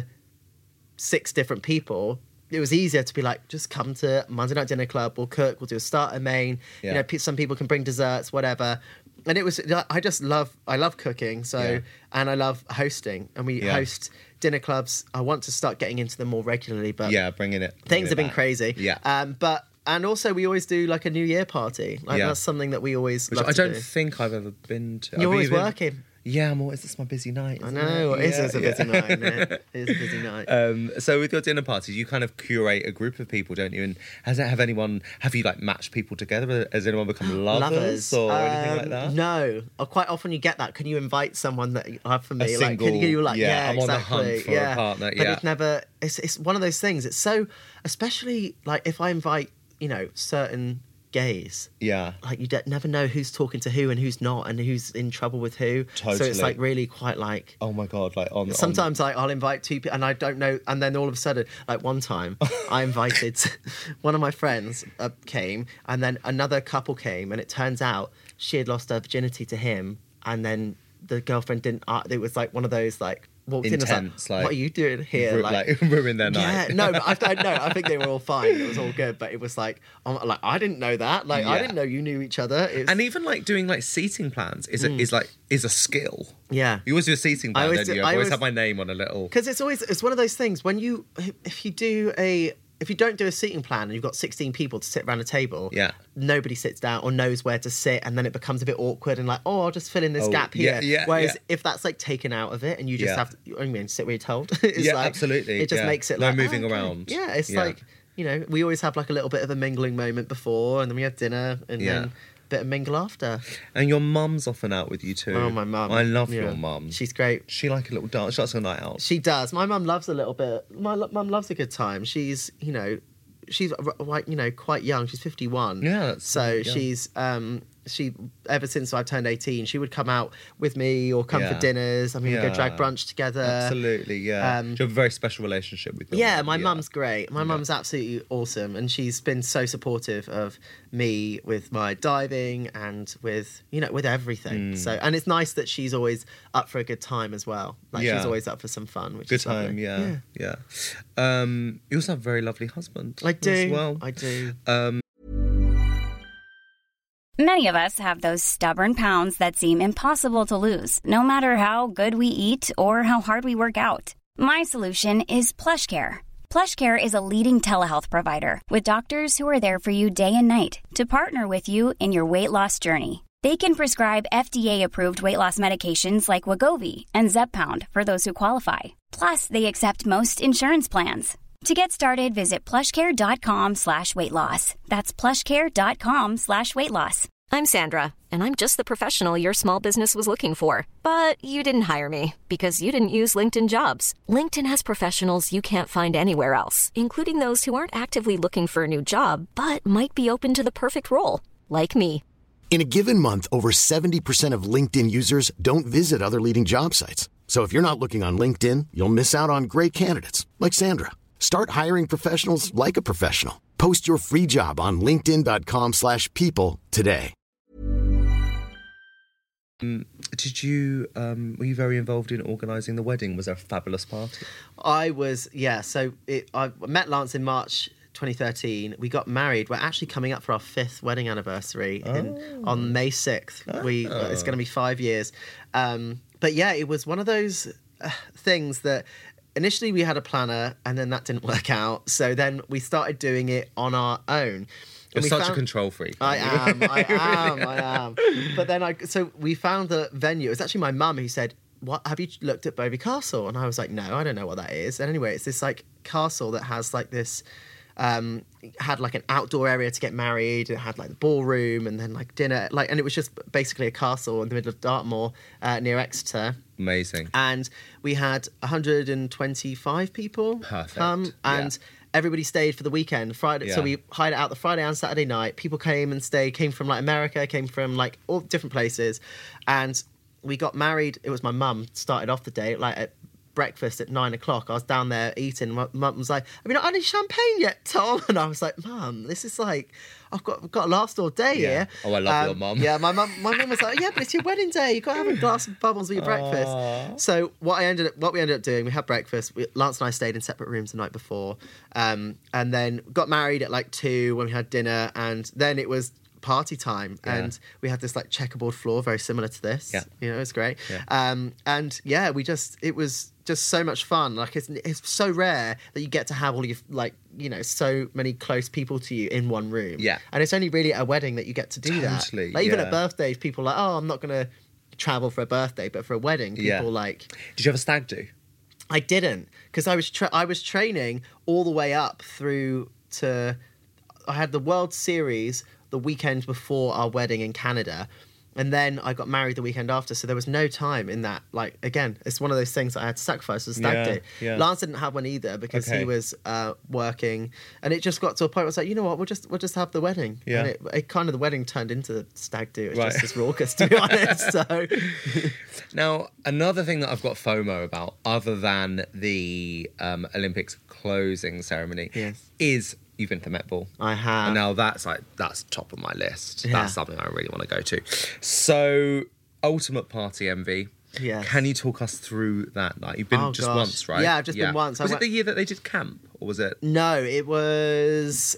six different people, it was easier to be like, just come to Monday Night Dinner Club. We'll cook. We'll do a starter main. Yeah. You know, pe- some people can bring desserts, whatever. And it was. I just love. I love cooking. So Yeah. and I love hosting. And we Yeah. host dinner clubs. I want to start getting into them more regularly, but Yeah, bringing it. things bringing have it been back. crazy. Yeah. Um, but and also we always do like a New Year party. Like Yeah. that's something that we always Which love I to don't do. think I've ever been to. You're Have always you been- working. Yeah, I'm always. It's my busy night. I isn't know. It, It is yeah, it's a yeah. busy night. Isn't it? It is a busy night. Um, so with your dinner parties, you kind of curate a group of people, don't you? And has it have anyone? Have you like matched people together? Has anyone become lovers, or anything like Um, that? No. Or quite often you get that. Can you invite someone that you have for me? A like, can single- you like, yeah, yeah, I'm on the exactly. hunt for a yeah. partner, But yeah. it's never. It's it's one of those things. It's so, especially like if I invite, you know, certain gays. Yeah, Like you de- never know who's talking to who and who's not, and who's in trouble with who. So Totally. it's like really quite like. Oh my god! Like on Sometimes like I'll invite two people and I don't know, and then all of a sudden, like one time, I invited one of my friends uh, came, and then another couple came, and it turns out she had lost her virginity to him, and then the girlfriend didn't. Uh, it was like one of those like walked in and was Intense, like, like, "What are you doing here?" Ru- like, ruin their night. Yeah, no, but I don't know. I think they were all fine. It was all good, but it was like, oh, like I didn't know that. Like I Yeah. didn't know you knew each other. It's, And even like doing like seating plans is a, is like is a skill. yeah. You always do a seating plan, always don't do- you? I I always always- have my name on a little. Because it's always it's one of those things when you if you do a if you don't do a seating plan and you've got sixteen people to sit around a table, Yeah. nobody sits down or knows where to sit, and then it becomes a bit awkward and like, oh, I'll just fill in this Oh, gap yeah, here. yeah, Whereas yeah. if that's like taken out of it and you just Yeah. have to, I mean, sit where you're told. it's Yeah, like, absolutely, It just yeah. makes it No like moving oh, okay. around. Yeah, it's Yeah. like you know we always have like a little bit of a mingling moment before, and then we have dinner, and Yeah. then a bit of mingle after. And your mum's often out with you too. Oh, my mum. I love Yeah. your mum. She's great. She like a little dance. She likes a night out. She does. My mum loves a little bit. My lo- mum loves a good time. She's, you know, she's r- like, you know, quite young. She's fifty-one. Yeah, that's so young. she's um she ever since I turned eighteen, she would come out with me or come Yeah. for dinners. I mean, we go Yeah. drag brunch together. Absolutely, yeah. um, you have a very special relationship with your Yeah, mum, my mum's great. My mum's absolutely awesome, and she's been so supportive of me with my diving and with you know with everything. Mm. So, and it's nice that she's always up for a good time as well. Like Yeah. she's always up for some fun, which Good is lovely. time, yeah, yeah. Um, you also have a very lovely husband. I do. as well. I do. Um, Many of us have those stubborn pounds that seem impossible to lose, no matter how good we eat or how hard we work out. My solution is PlushCare. PlushCare is a leading telehealth provider with doctors who are there for you day and night to partner with you in your weight loss journey. They can prescribe F D A-approved weight loss medications like Wegovy and Zepbound for those who qualify. Plus, they accept most insurance plans. To get started, visit plushcare.com slash weight loss. That's plushcare.com slash weight loss. I'm Sandra, and I'm just the professional your small business was looking for. But you didn't hire me because you didn't use LinkedIn Jobs. LinkedIn has professionals you can't find anywhere else, including those who aren't actively looking for a new job, but might be open to the perfect role, like me. In a given month, over seventy percent of LinkedIn users don't visit other leading job sites. So if you're not looking on LinkedIn, you'll miss out on great candidates like Sandra. Start hiring professionals like a professional. Post your free job on linkedin.com slash people today. Did you, um, were you very involved in organising the wedding? Was there a fabulous party? I was, yeah. So it, I met Lance in March twenty thirteen. We got married. We're actually coming up for our fifth wedding anniversary in, Oh. on May sixth. We It's going to be five years. Um, but yeah, it was one of those uh, things that initially we had a planner and then that didn't work out. So then we started doing it on our own. You're we such found, a control freak. I am, I am, I am. But then I, so we found the venue. It was actually my mum who said, "What, have you looked at Bovey Castle?" And I was like, "No, I don't know what that is." And anyway, it's this like castle that has like this, um, had like an outdoor area to get married. It had like the ballroom and then like dinner, like, and it was just basically a castle in the middle of Dartmoor, uh, near Exeter. Amazing. And we had one hundred twenty-five people Perfect. come, and Yeah. everybody stayed for the weekend. Friday, so Yeah. we hired it out the Friday and Saturday night. People came and stayed, came from like America, came from like all different places, and we got married. It was my mum started off the day like at breakfast at nine o'clock. I was down there eating. My mum was like, "Have you not had any champagne yet, Tom?" And I was like, "Mum, this is like, I've got I've got to last all day Yeah. here." Oh, I love your Um, mum. Yeah, my mum my mum was like, "Yeah, but it's your wedding day. You've got to have a glass of bubbles with your breakfast." Aww. So what I ended up, what we ended up doing, we had breakfast. We, Lance and I stayed in separate rooms the night before, um, and then got married at like two when we had dinner, and then it was party time, Yeah. and we had this like checkerboard floor, very similar to this. Yeah. You know, it was great. Yeah. Um, and yeah, we just it was just so much fun. Like it's it's so rare that you get to have all your like you know so many close people to you in one room. Yeah. And it's only really at a wedding that you get to do that. Totally, Like even yeah. at birthdays, people are like, "Oh, I'm not gonna travel for a birthday," but for a wedding, people Yeah. like. Did you have a stag do? I didn't, because I was tra- I was training all the way up through to. I had the World Series the weekend before our wedding in Canada, and then I got married the weekend after. So there was no time in that. Like again, it's one of those things that I had to sacrifice as a stag Yeah, do. yeah. Lance didn't have one either because Okay. he was uh, working, and it just got to a point where I was like, you know what, we'll just we'll just have the wedding. Yeah. And it, it kind of the wedding turned into the stag do. It was Right. just as raucous, to be honest. So. Now, another thing that I've got FOMO about, other than the um, Olympics closing ceremony, Yes. is you've been to the Met Ball. I have. And now that's like that's top of my list. Yeah. That's something I really want to go to. So, Ultimate Party Envy. Yes. Can you talk us through that night? You've been Oh, just gosh. once, right? Yeah, I've just been once. I Was it went- the year that they did camp, or was it? No, it was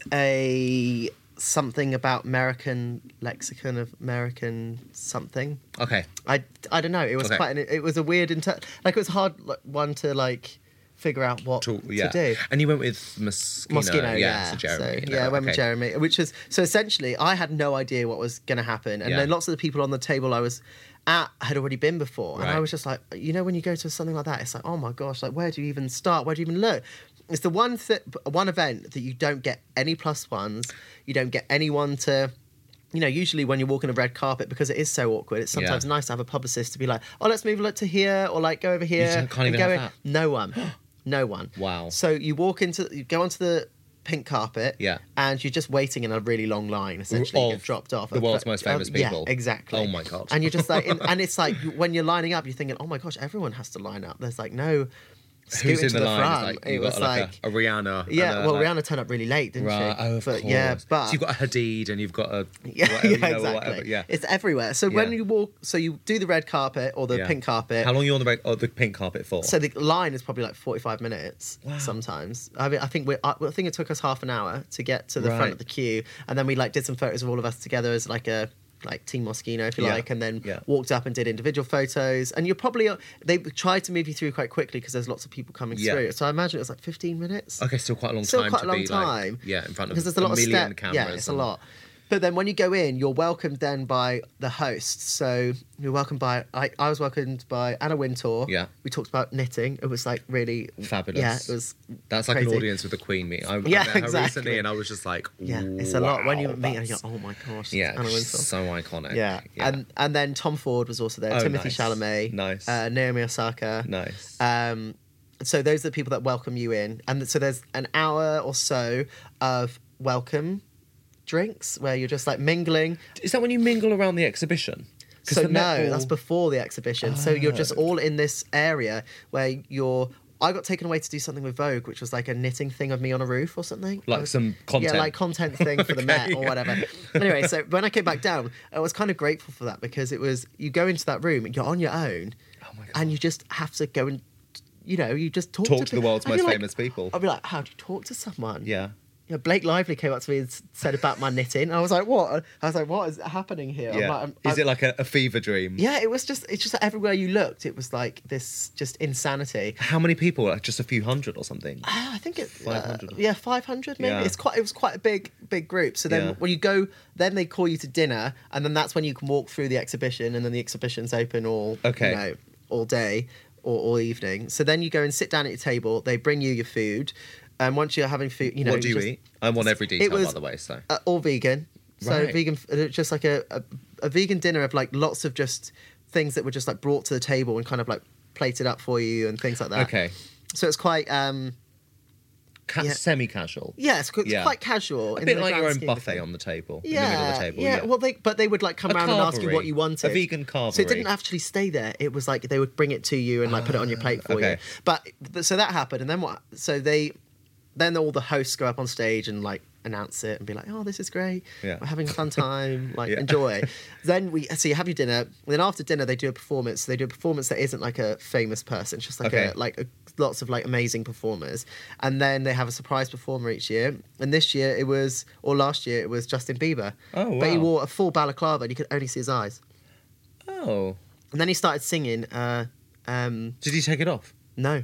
a something about American lexicon of American something. Okay. I, I don't know. It was Okay. quite an, it was a weird inter- like it was hard like, one to like figure out what To, yeah. to do. And you went with Moschino. Moschino, yeah. So Jeremy. So, yeah, I went with okay. Jeremy, which was so essentially I had no idea what was going to happen, and Yeah. then lots of the people on the table I was at had already been before, and I Right. was just like, you know, when you go to something like that, it's like, oh my gosh, like where do you even start? Where do you even look? It's the one th- one event that you don't get any plus ones, you don't get anyone to. You know, usually when you're walking a red carpet, because it is so awkward, it's sometimes Yeah. nice to have a publicist to be like, oh, let's move a lot to here, or like go over here. just can't and even go have in. that? No one. No one. Wow. So you walk into, you go onto the pink carpet, Yeah. and you're just waiting in a really long line. Essentially, you Of get dropped off. the world's most famous uh, people. Yeah, exactly. Oh my God. And you're just like, in, and it's like when you're lining up, you're thinking, oh my gosh, everyone has to line up. There's like no. Who's scooting in to the, the line? front. It's like, It you've was got like, like- a, a Rihanna. Yeah, and a, well, like, Rihanna turned up really late, didn't Right, she? oh, of but course. yeah, but so you've got a Hadid and you've got a yeah, whatever, yeah, you know, exactly. whatever. Yeah. It's everywhere. So when Yeah. you walk, so you do the red carpet or the Yeah. pink carpet. How long are you on the red, oh, the pink carpet for? So the line is probably like forty-five minutes Wow. sometimes. I mean, I think we I, I think it took us half an hour to get to the Right. front of the queue, and then we like did some photos of all of us together as like a like Team Moschino, if you Yeah. like, and then Yeah. walked up and did individual photos. And you're probably they tried to move you through quite quickly because there's lots of people coming Yeah. through. So I imagine it was like fifteen minutes. Okay, still quite a long Still time quite to a long be time. like, yeah, in front of because there's a, a lot of million step. cameras. Yeah, it's a and- lot. But then when you go in, you're welcomed then by the host. So you're welcomed by, I, I was welcomed by Anna Wintour. Yeah. We talked about knitting. It was like really Fabulous. Yeah, it was. That's like crazy. an audience with the Queen meet. I, Yeah, I met her exactly. recently and I was just like, Yeah, it's a lot. When you wow, meet her, you go, that's- oh my gosh, it's Yeah, Anna Wintour. so iconic. Yeah. and and then Tom Ford was also there. Oh, Timothy nice. Chalamet, Nice. uh, Naomi Osaka, Nice. Um, so those are the people that welcome you in, and so there's an hour or so of welcome drinks where you're just like mingling. Is that when you mingle around the exhibition? 'Cause So the no, Met Ball- that's before the exhibition. So you're just all in this area where you're I got taken away to do something with Vogue, which was like a knitting thing of me on a roof or something. Like was, some content. Yeah, like content thing for the Okay, Met or yeah. whatever. Anyway, so when I came back down, I was kind of grateful for that because it was, you go into that room and you're on your own Oh my God. and you just have to go and, you know, you just talk, Talk to, to the pe- world's and most you're like- famous people. I'll be like, how do you talk to someone? Yeah. You know, Blake Lively came up to me and s- said about my knitting. I was like, what? I was like, what is happening here? I'm Yeah. like, I'm- Is I'm- it like a, a fever dream? Yeah, it was just, it's just that everywhere you looked, it was like this just insanity. How many people? Like just a few hundred or something? Ah, I think it, five hundred. uh, yeah, five hundred maybe. Yeah. It's quite, it was quite a big, big group. So then Yeah. when you go, then they call you to dinner, and then that's when you can walk through the exhibition, and then the exhibition's open all, Okay. you know, all day or all evening. So then you go and sit down at your table. They bring you your food, and once you're having food, you know, What do you just- eat? I want every detail, was- by the way, so. uh, all vegan. So Right. vegan, uh, just like a, a a vegan dinner of like lots of just things that were just like brought to the table and kind of like plated up for you and things like that. Okay. So it's quite um Ca- Yeah. Semi-casual. yeah, it's, it's Yeah. quite casual. A in bit the like your grand own scheme of buffet things. on the table. Yeah, in the middle of the table. yeah. Well, they but they would like come A around and ask you carvery. what you wanted. A vegan So it carvery. didn't actually stay there. It was like they would bring it to you and like put it on your plate for okay. you. But but- so that happened, and then what? So they, then all the hosts go up on stage and like announce it and be like, "Oh, this is great. Yeah. We're having a fun time. Like Yeah. enjoy." Then we so you have your dinner. And then after dinner they do a performance. So they do a performance that isn't like a famous person, it's just like Okay. a like a, lots of like amazing performers. And then they have a surprise performer each year. And this year it was, or last year it was Justin Bieber. Oh, But he wow. wore a full balaclava and you could only see his eyes. Oh. And then he started singing. Uh, um, Did he take it off? no,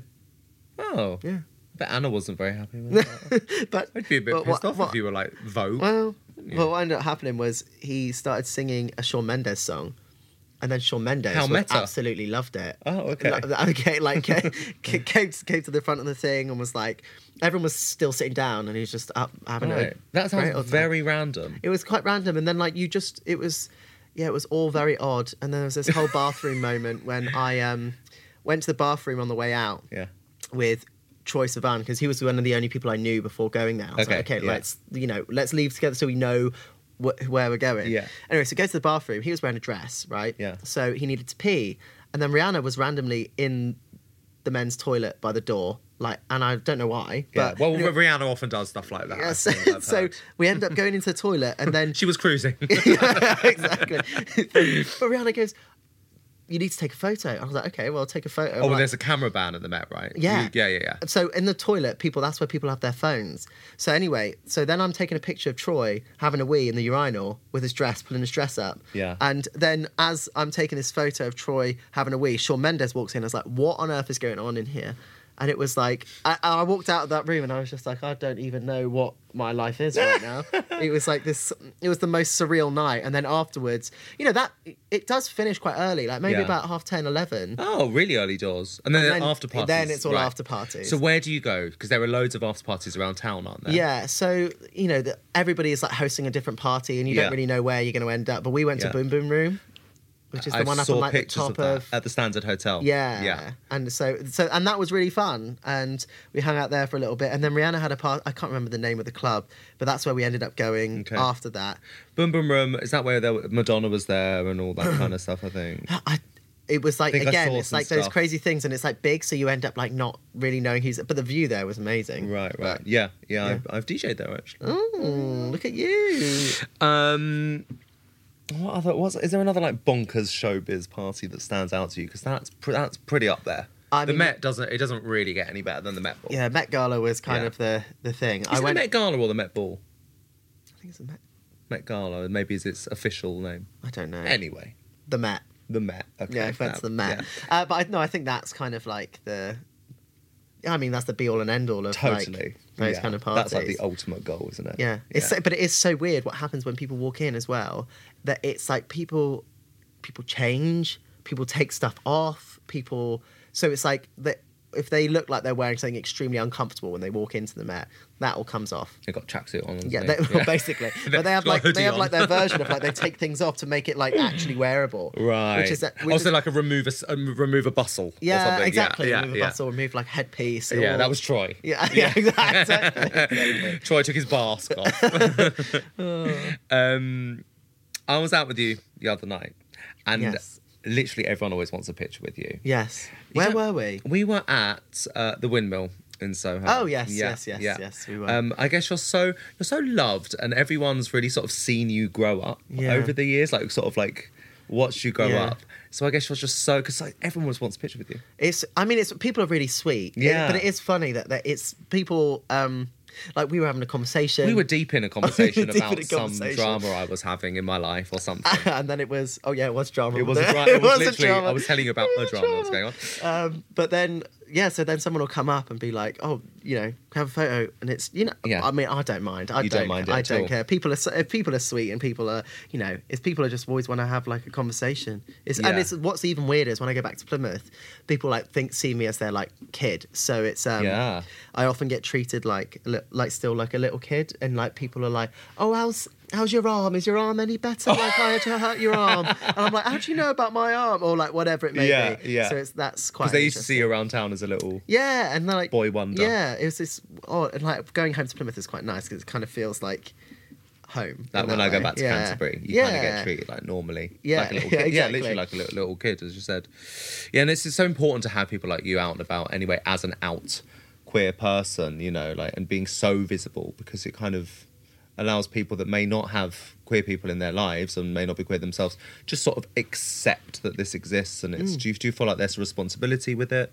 Oh. yeah, But Anna wasn't very happy with that. but I'd be a bit but pissed what- off what- if you were like Vogue. Well, but what ended up happening was he started singing a Shawn Mendes song, and then Shawn Mendes How was meta. absolutely loved it. Oh, okay. Like, okay, like came, came came to the front of the thing and was like, everyone was still sitting down, and he was just up having Right. a That great sounds old time. very random. It was quite random, and then like you just it was, yeah, it was all very odd. And then there was this whole bathroom moment when I um went to the bathroom on the way out Yeah. with Troye Sivan because he was one of the only people I knew before going there. I was Okay, like, okay, yeah. let's you know let's leave together so we know wh- where we're going. Yeah. Anyway, so go to the bathroom. He was wearing a dress, right? Yeah. So he needed to pee, and then Rihanna was randomly in the men's toilet by the door, like, and I don't know why. Yeah. But Well, anyway, Rihanna often does stuff like that. yeah, I so, think I've so heard. we end up going into the toilet, and then She was cruising. yeah, exactly. But Rihanna goes, "You need to take a photo." I was like, "Okay, well, I'll take a photo." Oh, I'm well, like, there's a camera ban at the Met, right? Yeah. You- yeah, yeah, yeah. So in the toilet, people, that's where people have their phones. So anyway, so then I'm taking a picture of Troy having a wee in the urinal with his dress, pulling his dress up. Yeah. And then as I'm taking this photo of Troy having a wee, Shawn Mendes walks in. I was like, what on earth is going on in here? And it was like, I, I walked out of that room and I was just like, I don't even know what my life is right now. It was like this, it was the most surreal night. And then afterwards, you know, that, it does finish quite early, like maybe Yeah. about half ten, eleven. Oh, really early doors. And then, And then- after parties. then it's all right. after parties. So where do you go? Because there are loads of after parties around town, aren't there? Yeah, so you know, the, everybody is like hosting a different party, and you Yeah. don't really know where you're going to end up. But we went Yeah. to Boom Boom Room, which is the I one up saw on like the pictures top of that of. at the Standard Hotel. Yeah, Yeah. and so so and that was really fun, and we hung out there for a little bit, and then Rihanna had a part. I can't remember the name of the club, but that's where we ended up going Okay. after that. Boom Boom Room. Is that where there, Madonna was there and all that kind of stuff, I think? I, it was like think I again, saw it's some like those stuff. crazy things, and it's like big, so you end up like not really knowing who's. But the view there was amazing. Right, right. But- Yeah, yeah. yeah. I've, I've DJed there, actually. Oh, look at you! Um, what other? What's, is there another like bonkers showbiz party that stands out to you? Because that's pr- that's pretty up there. I the mean- Met doesn't. It doesn't really get any better than the Met Ball. Yeah, Met Gala was kind Yeah. of the the thing. Is I it went. the Met Gala or the Met Ball? I think it's the Met. Met Gala, maybe is its official name. I don't know. Anyway, The Met. the Met. Okay, Yeah, I went fab. to the Met. Yeah. Uh, but I, no, I think that's kind of like the. I mean, that's the be all and end all of Totally. like those Yeah. kind of parties. That's like the ultimate goal, isn't it? Yeah, it's so, but it is so weird what happens when people walk in as well. That it's like people, people change, people take stuff off, people. So it's like that if they look like they're wearing something extremely uncomfortable when they walk into the Met, that all comes off. They got tracksuit on. Yeah, haven't they, they? basically. They've But they have got a like hoodie they have on. like their version of like they take things off to make it like actually wearable. Right. Which is that. which also is- like a remove a, s- a remove a bustle. or yeah, something. exactly. Yeah, remove a yeah, bustle, remove like headpiece. yeah. or- That was Troy. Yeah, yeah, exactly. exactly. Troy took his mask off. um, I was out with you the other night, and Yes. literally everyone always wants a picture with you. Yes. You Where don't- were we? We were at uh, the Windmill in Soho. Oh, yes, Yeah, yes, yes, yeah. yes, we were. Um, I guess you're so you're so loved, and everyone's really sort of seen you grow up Yeah. over the years, like sort of like watched you grow Yeah. up. So I guess you're just so because like, everyone always wants a picture with you. It's. I mean, it's people are really sweet. Yeah. It- but it is funny that, that it's people. Um, like we were having a conversation. We were deep in a conversation Deep in about a some conversation. drama I was having in my life or something. and then it was. Oh yeah, it was drama. It was, a wasn't dra- it was a literally, drama. I was telling you about the drama that was going on. Um, but then, yeah, so then someone will come up and be like, oh, you know, have a photo. And it's, you know, Yeah. I mean, I don't mind. I You don't mind it I at don't all. care. People are, so, if people are sweet and people are, you know, if people are just always want to have like a conversation. It's, And Yeah. it's what's even weirder is when I go back to Plymouth, people like think, see me as their like kid. So it's, um, Yeah. I often get treated like, a li- like still like a little kid. And like people are like, oh, how's, how's your arm? Is your arm any better? Like I had to hurt your arm. And I'm like, how do you know about my arm? Or like whatever it may Yeah, be. yeah. So it's, that's quite Because they used to see interesting. you around town as a little... Yeah, and they're like Boy wonder. Yeah, it was this. Oh, and like going home to Plymouth is quite nice because it kind of feels like home. Like in when that I go way. back to Yeah. Canterbury, you yeah. kind of get treated like normally. Yeah, like a little yeah, kid. Yeah, exactly. literally like a little, little kid, as you said. Yeah, and it's, it's so important to have people like you out and about anyway, as an out queer person, you know, like, and being so visible because it kind of allows people that may not have queer people in their lives and may not be queer themselves just sort of accept that this exists. And it's, Mm. do, you, do you feel like there's a responsibility with it?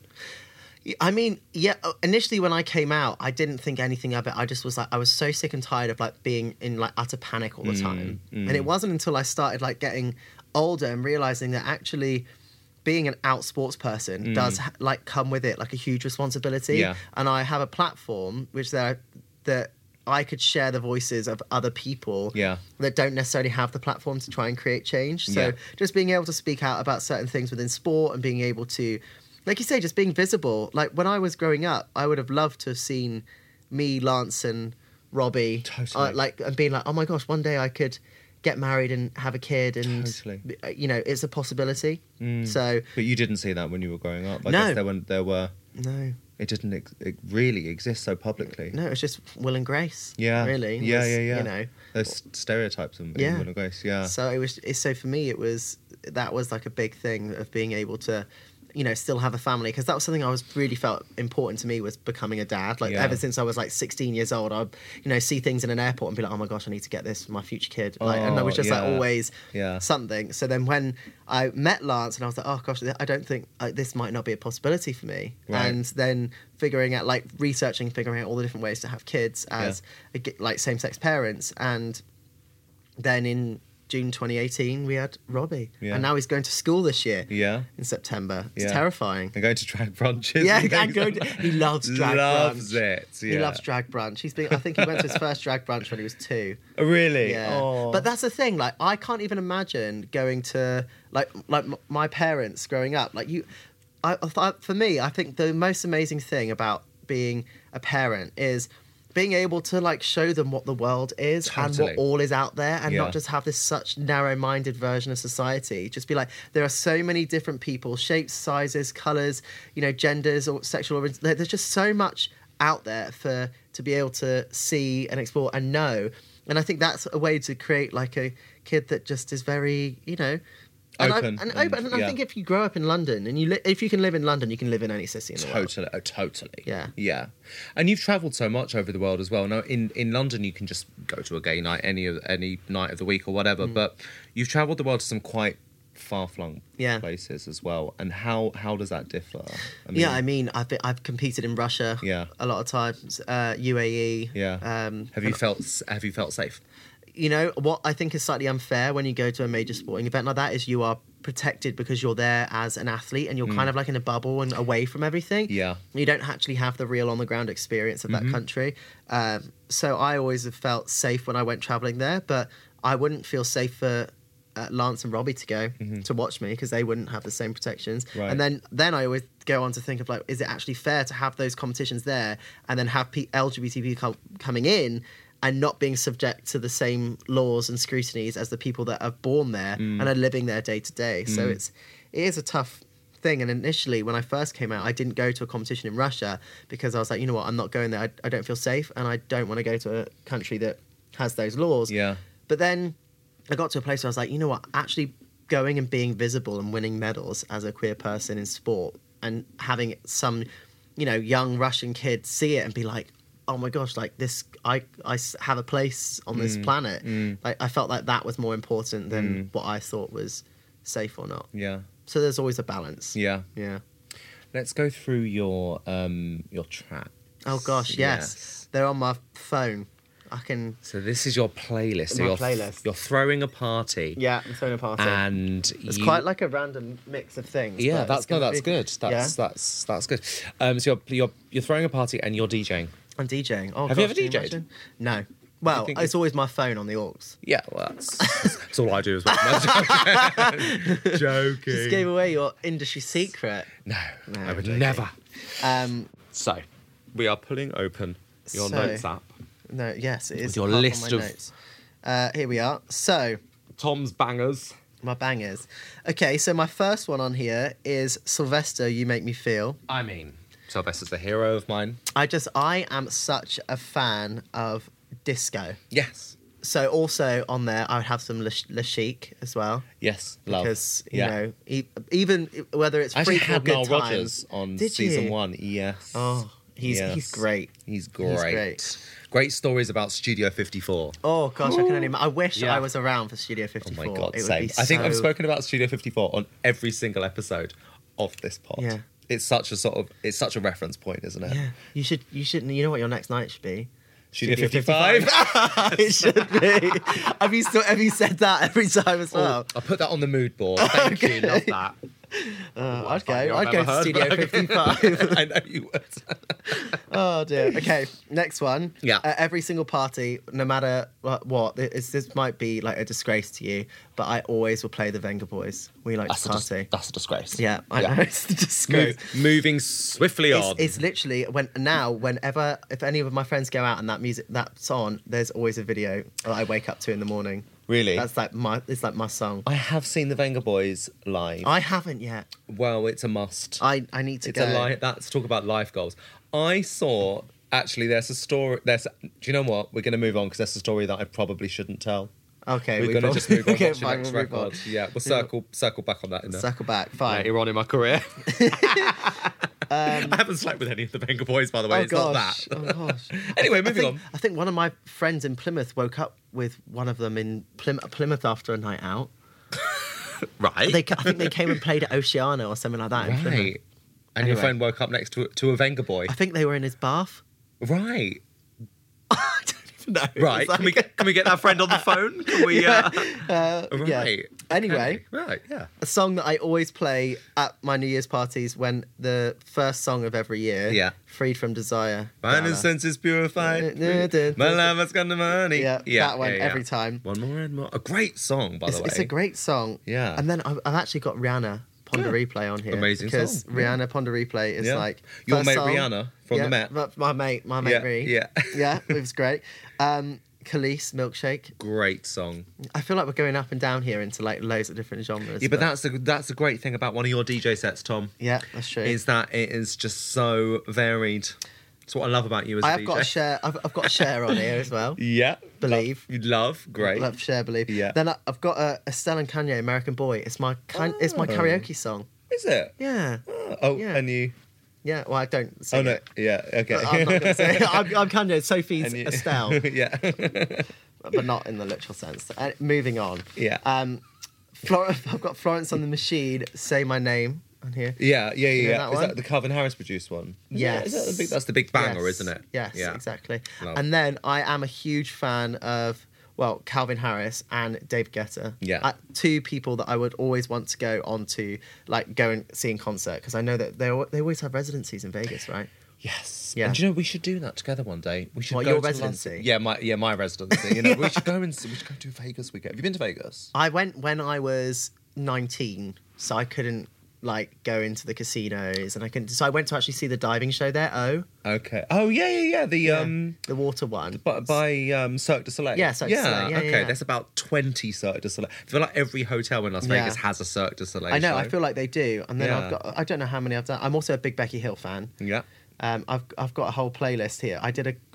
I mean, yeah. Initially, when I came out, I didn't think anything of it. I just was like, I was so sick and tired of like being in like utter panic all the Mm, time. And it wasn't until I started like getting older and realizing that actually being an out sports person does ha- like come with it like a huge responsibility. Mm. Yeah. And I have a platform which there that I could share the voices of other people Yeah. that don't necessarily have the platform to try and create change. So Yeah. just being able to speak out about certain things within sport and being able to, like you say, just being visible. Like when I was growing up, I would have loved to have seen me, Lance, and Robbie, Totally. uh, like and being like, oh my gosh, one day I could get married and have a kid, and Totally. you know, it's a possibility. So But you didn't see that when you were growing up. I No. guess there were, there were no, it didn't ex- it really exist so publicly. no, it's just Will and Grace. Yeah, really. It Yeah, was, yeah, yeah. You know, Those stereotypes in, Yeah. in Will and Grace. Yeah, So it was. It's, so for me, it was that was like a big thing of being able to, you know, still have a family, because that was something I was really felt important to me, was becoming a dad. Like Yeah. ever since I was like sixteen years old, I'd you know see things in an airport and be like, oh my gosh, I need to get this for my future kid. Like, and that was Oh, just like yeah. always Yeah. something. So then when I met Lance, and I was like, oh gosh, I don't think like, this might not be a possibility for me. Right. And then figuring out, like researching, figuring out all the different ways to have kids as a- like same sex parents, and then in June twenty eighteen, we had Robbie. Yeah. And now he's going to school this year yeah. in September. It's Yeah. terrifying. And going to drag brunches. Yeah, and and things going like to, he loves that. drag Loves brunch. it. Yeah. He loves drag brunch. He's been. I think he went to his first drag brunch when he was two. Oh, really? Yeah. Oh. But that's the thing. Like, I can't even imagine going to like like m- my parents growing up. Like you, I, I for me, I think the most amazing thing about being a parent is being able to like show them what the world is and Totally. what all is out there, and Yeah. not just have this such narrow-minded version of society. Just be like, there are so many different people, shapes, sizes, colors, you know, genders or sexual origins. There- There's just so much out there for to be able to see and explore and know. And I think that's a way to create like a kid that just is very, you know, and Open I, and, and- open. And I yeah. think if you grow up in London and you li- if you can live in London, you can live in any city in the world. Totally, oh, totally. Yeah. Yeah. And you've travelled so much over the world as well. Now, in, in London, you can just go to a gay night any of, any night of the week or whatever, Mm. but you've travelled the world to some quite far-flung Yeah. places as well. And how, how does that differ? I mean, Yeah, I mean, I've been, I've competed in Russia. Yeah. A lot of times, uh, U A E. Yeah. Um, have you felt Have you felt safe? you know, what I think is slightly unfair when you go to a major sporting event like that is you are protected because you're there as an athlete and you're kind of like in a bubble and away from everything. Mm. Yeah. You don't actually have the real on the ground experience of that Mm-hmm. country. Um, so I always have felt safe when I went traveling there, but I wouldn't feel safe for uh, Lance and Robbie to go to watch me because they wouldn't have the same protections. Mm-hmm. Right. And then, then I always go on to think of like, is it actually fair to have those competitions there and then have P- L G B T people coming in and not being subject to the same laws and scrutinies as the people that are born there Mm. and are living there day to day. So it's it is a tough thing. And initially, when I first came out, I didn't go to a competition in Russia because I was like, you know what, I'm not going there. I, I don't feel safe, and I don't want to go to a country that has those laws. Yeah. But then I got to a place where I was like, you know what, actually going and being visible and winning medals as a queer person in sport and having some, you know, young Russian kid see it and be like, oh my gosh, like this, I, I s- have a place on this Mm, planet. mm. Like I felt like that was more important than Mm. what I thought was safe or not. Yeah. So there's always a balance. Yeah. Yeah. Let's go through your um your tracks. Oh gosh, yes. They're on my phone. I can. So this is your playlist. So My you're, playlist. You're throwing a party. Yeah, I'm throwing a party. And It's you- quite like a random mix of things. Yeah, but that's it's no, gonna that's be- good. That's yeah? that's that's good. Um, so you're you're you're throwing a party and you're DJing. I'm DJing. Oh, Have you gosh, ever can DJ'd? imagine? No. Well, think it's always my phone on the aux. Yeah, well, that's, that's all I do as well. I'm joking. Joking. Just gave away your industry secret. No, No, I would joking. never. Um, So, we are pulling open your So- notes app. no, yes, it is. With your up on list my of- notes. Uh, here we are. So, Tom's bangers. my bangers. Okay, so my first one on here is Sylvester, You Make Me Feel. I mean, Sylvester's the hero of mine. I just, I am such a fan of disco. Yes. So also on there, I would have some Le, Le Chic as well. Yes, love. Because, you Yeah. know, e- even whether it's I free actually for had good Nile times. Rodgers on Did season you? one. Yes. Oh, he's Yes. he's great. He's great. He's great. Great stories about Studio fifty-four. Oh gosh, I can only. I wish Yeah. I was around for Studio Oh fifty-four. my god, it would same. be I think I've so- spoken about Studio fifty-four on every single episode of this pod. Yeah. It's such a sort of it's such a reference point, isn't it? Yeah, you should. You should. You know what your next night should be? Studio fifty-five. It should be. Have you still? Have you said that every time as well? I'll put that on the mood board. Thank you, love that. Uh, I'd go. I've I'd go ever to heard Studio that. fifty-five. I know you would. Oh dear. Okay, next one. Yeah. Uh, every single party, no matter what, what it's, this might be like a disgrace to you, but I always will play the Venga Boys. We like That's to a, dis- party. that's a disgrace. Yeah, I Yeah. know. It's a disgrace. Mo- moving swiftly on. It's, it's literally when now whenever if any of my friends go out and that music that's on, there's always a video that I wake up to in the morning. Really? That's like my it's like my song. I have seen the Venga Boys live. I haven't yet. Well, it's a must. I I need to It's go. a li- That's talk about life goals. I saw actually. There's a story. There's. Do you know what? We're going to move on because there's a story that I probably shouldn't tell. Okay, We're we going to prob- just move on. okay, Watch the fine, next we'll move on. record. Yeah, we'll circle circle back on that in there. Circle back. Fine. Later on in my career. I haven't slept with any of the Venga Boys, by the way. Oh it's gosh. not that. Oh gosh. Anyway, I moving think, on. I think one of my friends in Plymouth woke up with one of them in Plym- Plymouth after a night out. Right. They, ca- I think they came and played at Oceana or something like that in Plymouth. right. And your Anyway. friend woke up next to to a Venga Boy. I think they were in his bath. Right. I don't even know. Right. It's Can we like- get can we get that friend on the phone? Can we? Uh... Uh, yeah. Right. Anyway, Okay. Right. Yeah. a song that I always play at my New Year's parties when the first song of every year, Yeah. Freed from Desire. My Gala. innocence is purified. Uh, uh, uh, My love has gone to money. Yeah, that one every time. One more and more. A great song, by It's, the way. it's a great song. Yeah. And then I've, I've actually got Rihanna Ponder Yeah. Replay on here. Amazing because song, yeah. Rihanna Ponder Replay is Yeah. like Your first mate song- Rihanna from yeah, the Met. my- My mate, my mate Yeah, Ree. yeah. yeah, it was great. Um, Khalees, Milkshake. Great song. I feel like we're going up and down here into like loads of different genres. Yeah, but that's the that's the great thing about one of your D J sets, Tom. yeah, that's true. Is that it is just so varied. That's what I love about you as a I have D J. got a share. I've, I've got a share on here as well. Yeah. Believe. Love, love great. Love share, believe. Yeah. Then I, I've got a Estelle and Kanye, American Boy. It's my kind. It's my Oh. karaoke song. Is it? Yeah, Oh, oh, Yeah. and you. yeah. Well, I don't sing Oh no. it. Yeah. Okay. I'm not going to say. I'm, I'm Kanye. Sophie's And you- Estelle, yeah. but not in the literal sense. Uh, moving on. Yeah. Um, Flor- I've got Florence on the Machine. Say my name on here. Yeah, yeah, yeah. know yeah. that Is one? that the Calvin Harris produced one? Is Yes. That, is that the big, that's the big banger, Yes. isn't it? Yes, Yeah. exactly. Love. And then I am a huge fan of, well, Calvin Harris and David Guetta. Yeah. Uh, two people that I would always want to go on to, like, go and see in concert, because I know that they al- they always have residencies in Vegas, right? Yes. Yeah. And do you know we should do that together one day? We should What, go your to residency? London. Yeah, my yeah my residency. You know, we should go and we should go to Vegas. We go. Have you been to Vegas? I went when I was nineteen, so I couldn't, like, go into the casinos, and I couldn't, so I went to actually see the diving show there, Oh. Okay. Oh yeah, yeah, yeah. The Yeah. um. The water one. By, by um, Cirque du Soleil. Yeah, Cirque du Soleil. Yeah, okay, yeah, yeah. there's about twenty Cirque du Soleil. I feel like every hotel in Las Vegas Yeah. has a Cirque du Soleil I know, I show. feel like they do. And then Yeah. I've got, I don't know how many I've done. I'm also a big Becky Hill fan. Yeah. Um, I've I've got a whole playlist here. I did a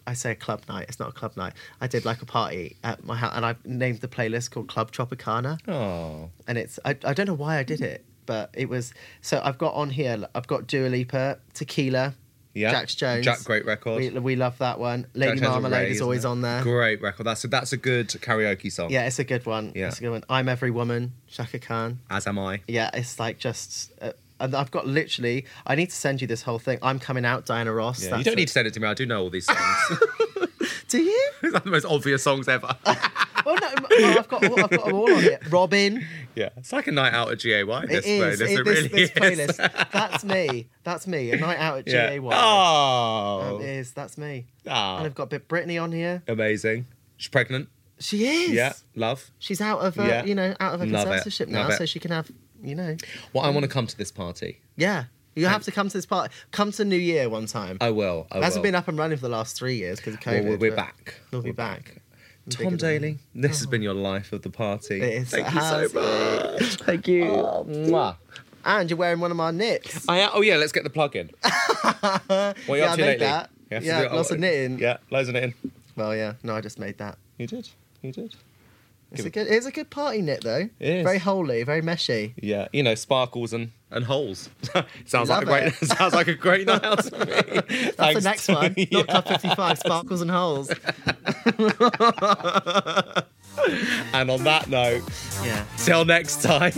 I say a club night. It's not a club night. I did like a party at my house, and I named the playlist called Club Tropicana. Oh. And it's I, I don't know why I did it, but it was so I've got on here. I've got Dua Lipa, Tequila, Yeah. Jax Jones. Jack, great record. We, we love that one. Lady Jack Jones and Marmalade Ray, is isn't always it? on there. Great record. That's a, that's a good karaoke song. Yeah, it's a good one. Yeah. It's a good one. I'm Every Woman, Shaka Khan. As am I. Yeah, it's like just. Uh, and I've got literally. I need to send you this whole thing. I'm Coming Out, Diana Ross. Yeah, That's you don't it. need to send it to me. I do know all these songs. Do you? It's like the most obvious songs ever. Well, no, well, I've got I've got them all on here. Robin. Yeah, it's like a night out at G A Y. This It is. playlist. It, It this, really this is. playlist. That's me. That's me. A night out at G A Y. Yeah. Oh. Um, is that's me. Ah. And I've got a bit Britney on here. Amazing. She's pregnant. She is. Yeah. Love. She's out of a, Yeah. you know, out of a Love it. conservatorship Love now, it. so she can have, you know. Well, I want to come to this party. Yeah. You have to come to this party. Come to New Year one time. I will. I It hasn't will. been up and running for the last three years because of COVID. Well, we're but back. We'll be We're back. Tom Bigger than- Daly, this has been your life of the party. It is. Thank It you has. so much. Thank you. Oh, mwah. And you're wearing one of my knits. I, oh yeah, let's get the plug in. What are you Yeah, up I to made lately? that. You have to Yeah, do it- lots of knitting. Yeah, loads of knitting. Well, yeah. No, I just made that. You did. You did. It's a good. It's a good party knit though. It is. Very holy, very meshy. Yeah, you know, sparkles and, and holes. sounds like a Love great. it. Sounds like a great night out to me. That's Thanks the next to- one. Yeah. Not Club fifty-five, Sparkles and Holes. And on that note, Yeah. till next time.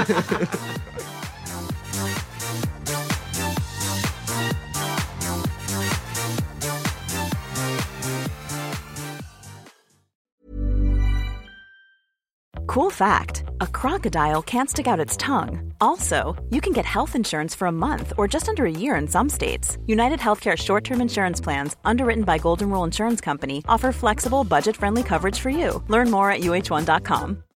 Cool fact, a crocodile can't stick out its tongue. Also, you can get health insurance for a month or just under a year in some states. United Healthcare short-term insurance plans, underwritten by Golden Rule Insurance Company, offer flexible, budget-friendly coverage for you. Learn more at U H one dot com.